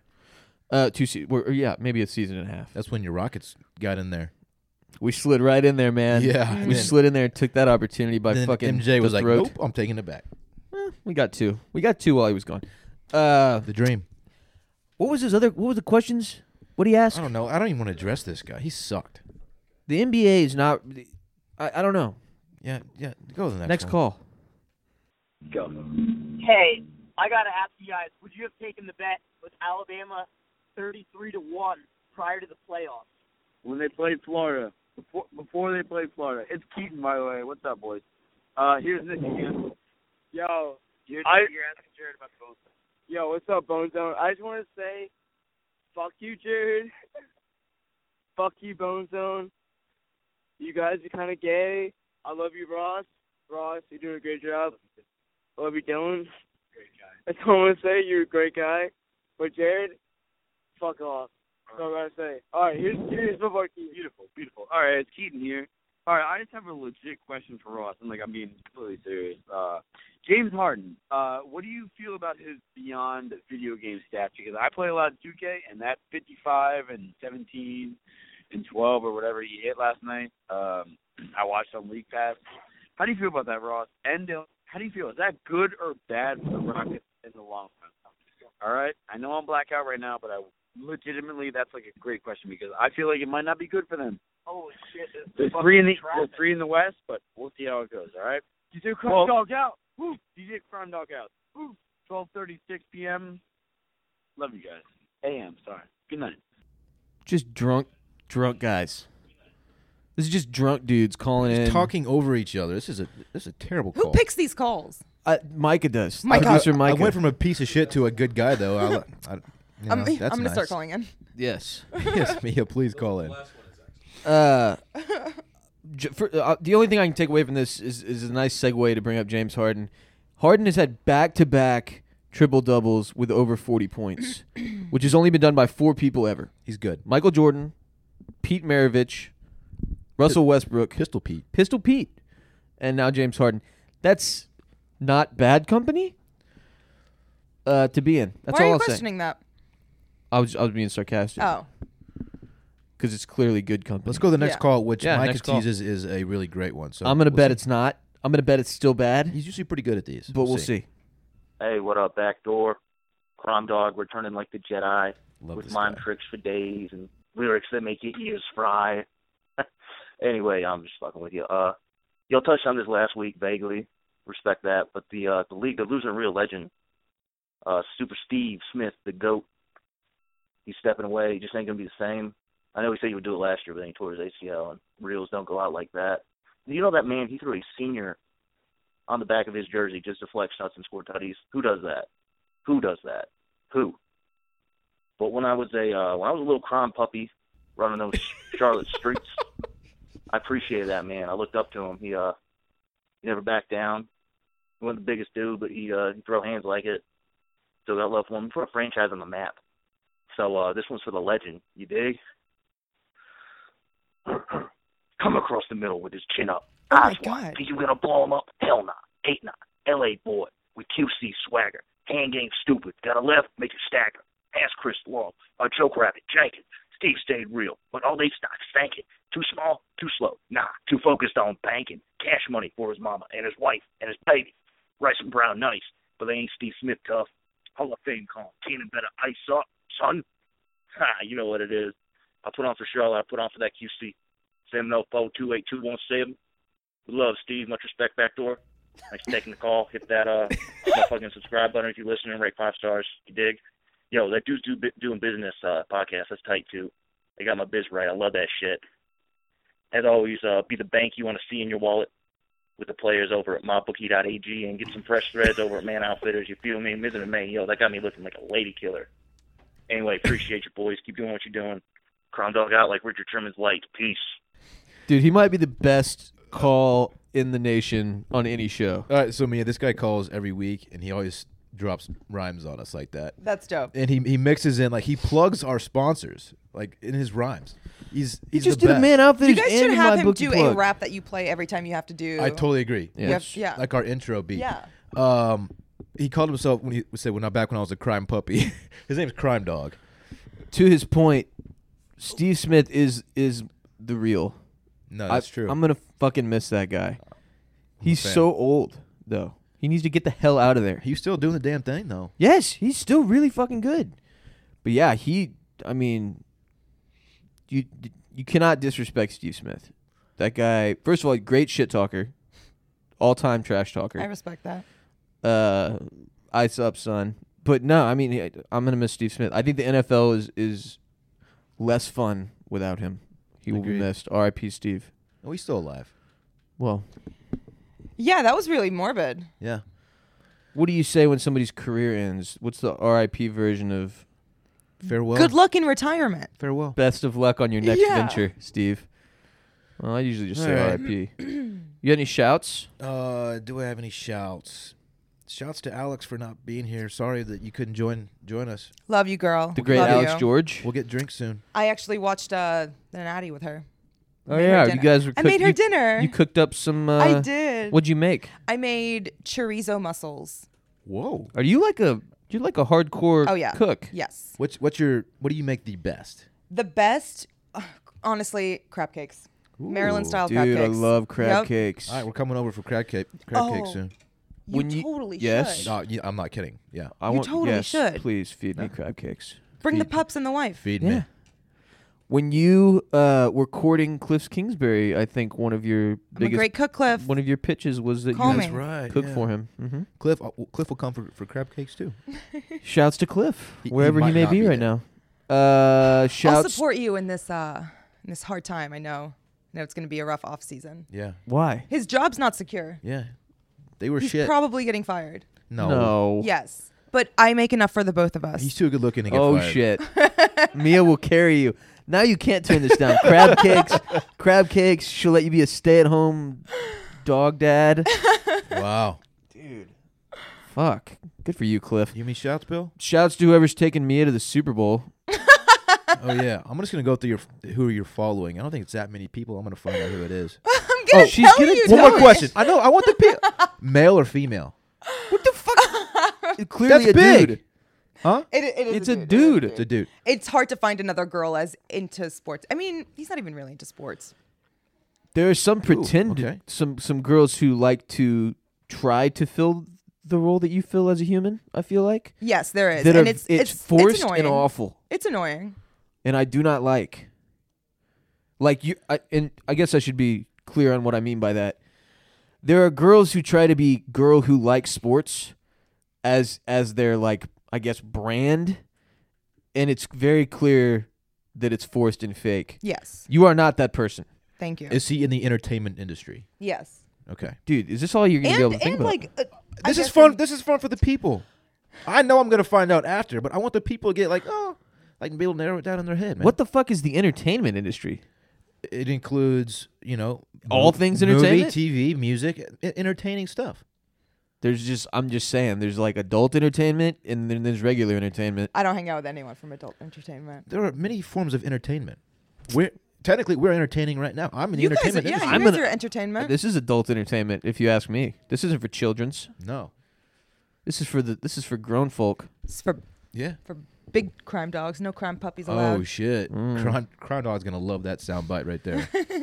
Uh, two se- or, or yeah, maybe a season and a half. That's when your Rockets got in there. We slid right in there, man. Yeah, we then- slid in there and took that opportunity by then fucking M J was the like, throat. nope, I'm taking it back. Well, We got two. We got two while he was gone. Uh, The dream. what was his other? What was the questions? What did he ask? I don't know. I don't even want to address this guy. He sucked. The N B A is not. I, I don't know. Yeah, yeah. Go to the next Next one. call. Go. Hey, I gotta ask you guys: would you have taken the bet with Alabama thirty-three to one prior to the playoffs? When they played Florida, before, before they played Florida. It's Keaton, by the way. What's up, boys? Uh, here's the deal. Yo, you're, I- you're asking Jared about the Bone Zone. Yo, what's up, Bone Zone? I just want to say, fuck you, Jared. Fuck you, Bone Zone. You guys are kind of gay. I love you, Ross. Ross, you're doing a great job. I love you, Dylan. Great guy. That's all I want to say. You're a great guy. But Jared, fuck off. That's all I gotta say. All right, here's here's my Keaton. Beautiful, beautiful. All right, it's Keaton here. All right, I just have a legit question for Ross, and like I'm being completely serious. Uh, James Harden, uh, what do you feel about his beyond video game stats? Because I play a lot of two K, and that fifty-five and seventeen and twelve or whatever he hit last night, um, I watched on League Pass. How do you feel about that, Ross? And Dylan, how do you feel? Is that good or bad for the Rockets in the long run? All right, I know I'm blackout right now, but I legitimately that's like a great question because I feel like it might not be good for them. Holy shit! this There's fucking three in the traffic. there's three in the West, but we'll see how it goes. All right. D J Crime Well- Dog out. Woo! D J Crime Dog out. Woo! twelve thirty-six p.m. Love you guys. A M. Sorry. Good night. Just drunk, drunk guys. This is just drunk dudes calling Just in. talking over each other. This is a this is a terrible Who call. picks these calls? Uh, Micah does. Micah. Producer I Micah. went from a piece of shit to a good guy, though. I'll, I, you know, I'm, I'm that's gonna nice. start calling in. Yes. Yes, Mia, please call in. Uh, j- for, uh, the only thing I can take away from this is, is a nice segue to bring up James Harden. Harden has had back-to-back triple doubles with over forty points, which has only been done by four people ever. He's good. Michael Jordan, Pete Maravich, Russell Westbrook, Pistol Pete. Pistol Pete, and now James Harden. That's not bad company uh, to be in. That's Why all are you I'll say. questioning that? I was I was being sarcastic. Oh. Because it's clearly good company. Let's go to the next Yeah. call, which Yeah, Micah next call. teases is a really great one. So I'm gonna we'll bet see. it's not. I'm gonna bet it's still bad. He's usually pretty good at these, but we'll see. Hey, what up, Backdoor? Crime Dog returning like the Jedi Love with this mime guy. tricks for days and lyrics that make your ears fry. Anyway, I'm just fucking with you. Uh, y'all touched on this last week vaguely. Respect that, but the uh, the league, they're losing a real legend. Uh, Super Steve Smith, the GOAT. He's stepping away. He just ain't gonna be the same. I know he said he would do it last year, but then he tore his A C L, and reels don't go out like that. You know that man? He threw a senior on the back of his jersey just to flex shots and score tutties. Who does that? Who does that? Who? But when I was a uh, when I was a little crime puppy running those Charlotte streets, I appreciated that man. I looked up to him. He uh he never backed down. He wasn't the biggest dude, but he uh he throw hands like it. Still got love for him. He put a franchise on the map. So uh this one's for the legend. You dig? Come across the middle with his chin up. Oh my Eyes wide. God. Think you gonna blow him up? Hell nah. Eight nine. L A boy with Q C swagger. Hand game stupid. Got a left, make it stagger. Ask Chris Long. A choke rabbit, jankin'. Steve stayed real, but all they stocks stankin'. Too small, too slow. Nah, too focused on banking. Cash money for his mama and his wife and his baby. Rice and brown nice, but they ain't Steve Smith tough. Hall of Fame call. Cannon better ice up, son. Ha, you know what it is. I put on for Charlotte. I put on for that Q C. seven oh four, two eight two one seven. We love Steve. Much respect, Backdoor. Thanks for taking the call. Hit that uh fucking subscribe button if you're listening. Rate five stars. You dig? Yo, that dude's do, doing business uh, podcast. That's tight too. They got my biz right. I love that shit. As always, uh, be the bank you want to see in your wallet with the players over at my bookie dot a g and get some fresh threads over at Man Outfitters. You feel me? Mister May, yo, that got me looking like a lady killer. Anyway, appreciate you boys. Keep doing what you're doing. Crown Dog out like Richard Sherman's light. Peace. Dude, he might be the best call in the nation on any show. All right, so Mia, this guy calls every week, and he always drops rhymes on us like that. That's dope. And he he mixes in like he plugs our sponsors like in his rhymes. He's He he's just the did a best. Man You Outfitters guys and should in have my him bookie do plug. a rap that you play every time you have to do. I totally agree. Yeah. You have- Which- yeah. Like our intro beat. Yeah. Um, he called himself when he said when I back when I was a crime puppy. His name's Crime Dog. To his point, Steve Smith is is the real. No, that's I, true. I'm gonna fucking miss that guy. a He's fan. so old though. He needs to get the hell out of there. He's still doing the damn thing, though. Yes, he's still really fucking good. But yeah, he. I mean, you you cannot disrespect Steve Smith. That guy. First of all, great shit talker, all time trash talker. I respect that. Uh, ice up, son. But no, I mean, I'm gonna miss Steve Smith. I think the N F L is is less fun without him. He will be Agreed. missed. R I P Steve. Oh, he's still alive. Well, Yeah, that was really morbid. Yeah. what do you say when somebody's career ends? What's the R I P version of farewell? Good luck in retirement. Farewell. Best of luck on your next Yeah. venture, Steve. Well, I usually just say All R I right. P You got any shouts? Uh, do I have any shouts? Shouts to Alex for not being here. Sorry that you couldn't join join us. Love you, girl. The great Love Alex you. George. We'll get drinks soon. I actually watched uh, the Natty with her. Oh Made her yeah, you dinner. guys were. I cook- made her you- dinner. You cooked up some. Uh, I did. What'd you make? I made chorizo mussels. Whoa. Are you like a you like a hardcore Oh yeah. cook? Yes. What's what's your what do you make the best? The best, uh, honestly, crab cakes. Maryland style Dude, crab I cakes. love crab Yep. cakes. All right, we're coming over for crab cake crab Oh, cake soon. You When you- totally yes. should. No, yeah, I'm not kidding. Yeah. I You want, totally yes, should. Please feed me crab cakes. Bring the Feed- pups and the wife. Feed Yeah. me. When you uh, were courting Cliff Kingsbury, I think one of your I'm a biggest great cook, Cliff. one of your pitches was that Call you me. That's right. cook yeah. for him. hmm Cliff uh, Cliff will come for, for crab cakes too. Shouts to Cliff, He- he wherever he, might may not be, be right there. now. Uh, I'll shouts. support you in this uh, in this hard time. I know. I know it's going to be a rough off season. Yeah. Why? His job's not secure. Yeah. They were He's shit. probably getting fired. no. No. Yes, but I make enough for the both of us. He's too good looking to get Oh fired. shit. Mia will carry you. Now you can't turn this down. Crab cakes. Crab cakes. She'll let you be a stay-at-home dog dad. Wow. Dude. Fuck. Good for you, Cliff. You mean shouts, Bill? Shouts to whoever's taking Mia to the Super Bowl. Oh yeah. I'm just gonna go through your who you're following. I don't think it's that many people. I'm gonna find out who it is. I'm gonna Oh, she's tell gonna you. One more Tony. question. I know. I want the pe- male or female. What the fuck? Clearly That's a big. dude. Huh? It, it is It's a a dude. dude. It is It's a dude. It's hard to find another girl as into sports. I mean, he's not even really into sports. There are some pretend okay. some some girls who like to try to fill the role that you fill as a human. I feel like Yes, there is, that and are- it's it's, it's forced it's annoying. and awful, It's annoying. and I do not like. Like you, I, and I guess I should be clear on what I mean by that. There are girls who try to be girl who likes sports as as their like I guess brand, and it's very clear that it's forced and fake. Yes. You are not that person. Thank you. Is he in the entertainment industry? yes. Okay. Dude, is this all you're gonna be able And to think and about? like uh, I This is guess fun. in- This is fun for the people. I know I'm gonna find out after, but I want the people to get like, oh, like be able to narrow it down in their head, man. What the fuck is the entertainment industry? It includes, you know, All mov- things movie, entertainment? T V, music, e- entertaining stuff. There's just I'm just saying there's like adult entertainment and then there's regular entertainment. I don't hang out with anyone from adult entertainment. There are many forms of entertainment. We're technically we're entertaining right now. I'm in the You guys, are, entertainment yeah, industry. you I'm guys an- are entertainment. This is adult entertainment if you ask me. This isn't for children's. No. This is for the this is for grown folk. It's for Yeah. for big crime dogs. No crime puppies allowed. Oh shit! Mm. Crown, Crown Dog's gonna love that sound bite right there.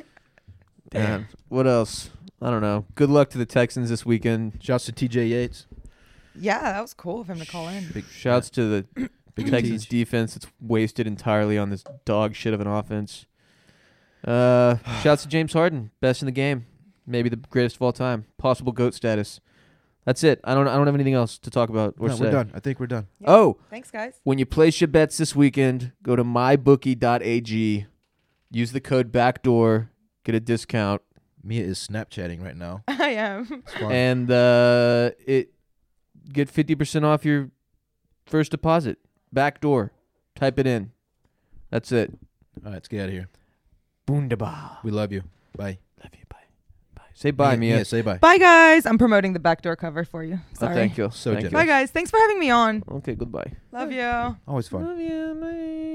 Damn. What else? I don't know. Good luck to the Texans this weekend. Shouts to T J Yates. Yeah, that was cool of him to call in. Big Shouts to the Big Texans Teach. defense that's wasted entirely on this dog shit of an offense. Uh, shouts to James Harden, best in the game, maybe the greatest of all time, possible GOAT status. That's it. I don't. I don't have anything else to talk about or No, say. we're done. I think we're done. Yeah. Oh, Thanks, guys. when you place your bets this weekend, go to my bookie dot a g. Use the code backdoor, get a discount, Mia is Snapchatting right now. I am. It's fun. and uh, it get fifty percent off your first deposit. Backdoor, type it in. That's it. All right, let's get out of here. Boondaba. We love you. Bye. Love you. Bye. Bye. Say bye, Mia. Mia, say bye. Bye, guys. I'm promoting the backdoor cover for you. Oh, Sorry. thank you. So Thank you. generous. Bye, guys. Thanks for having me on. Okay, goodbye. Love you. Always fun. Love you, bye.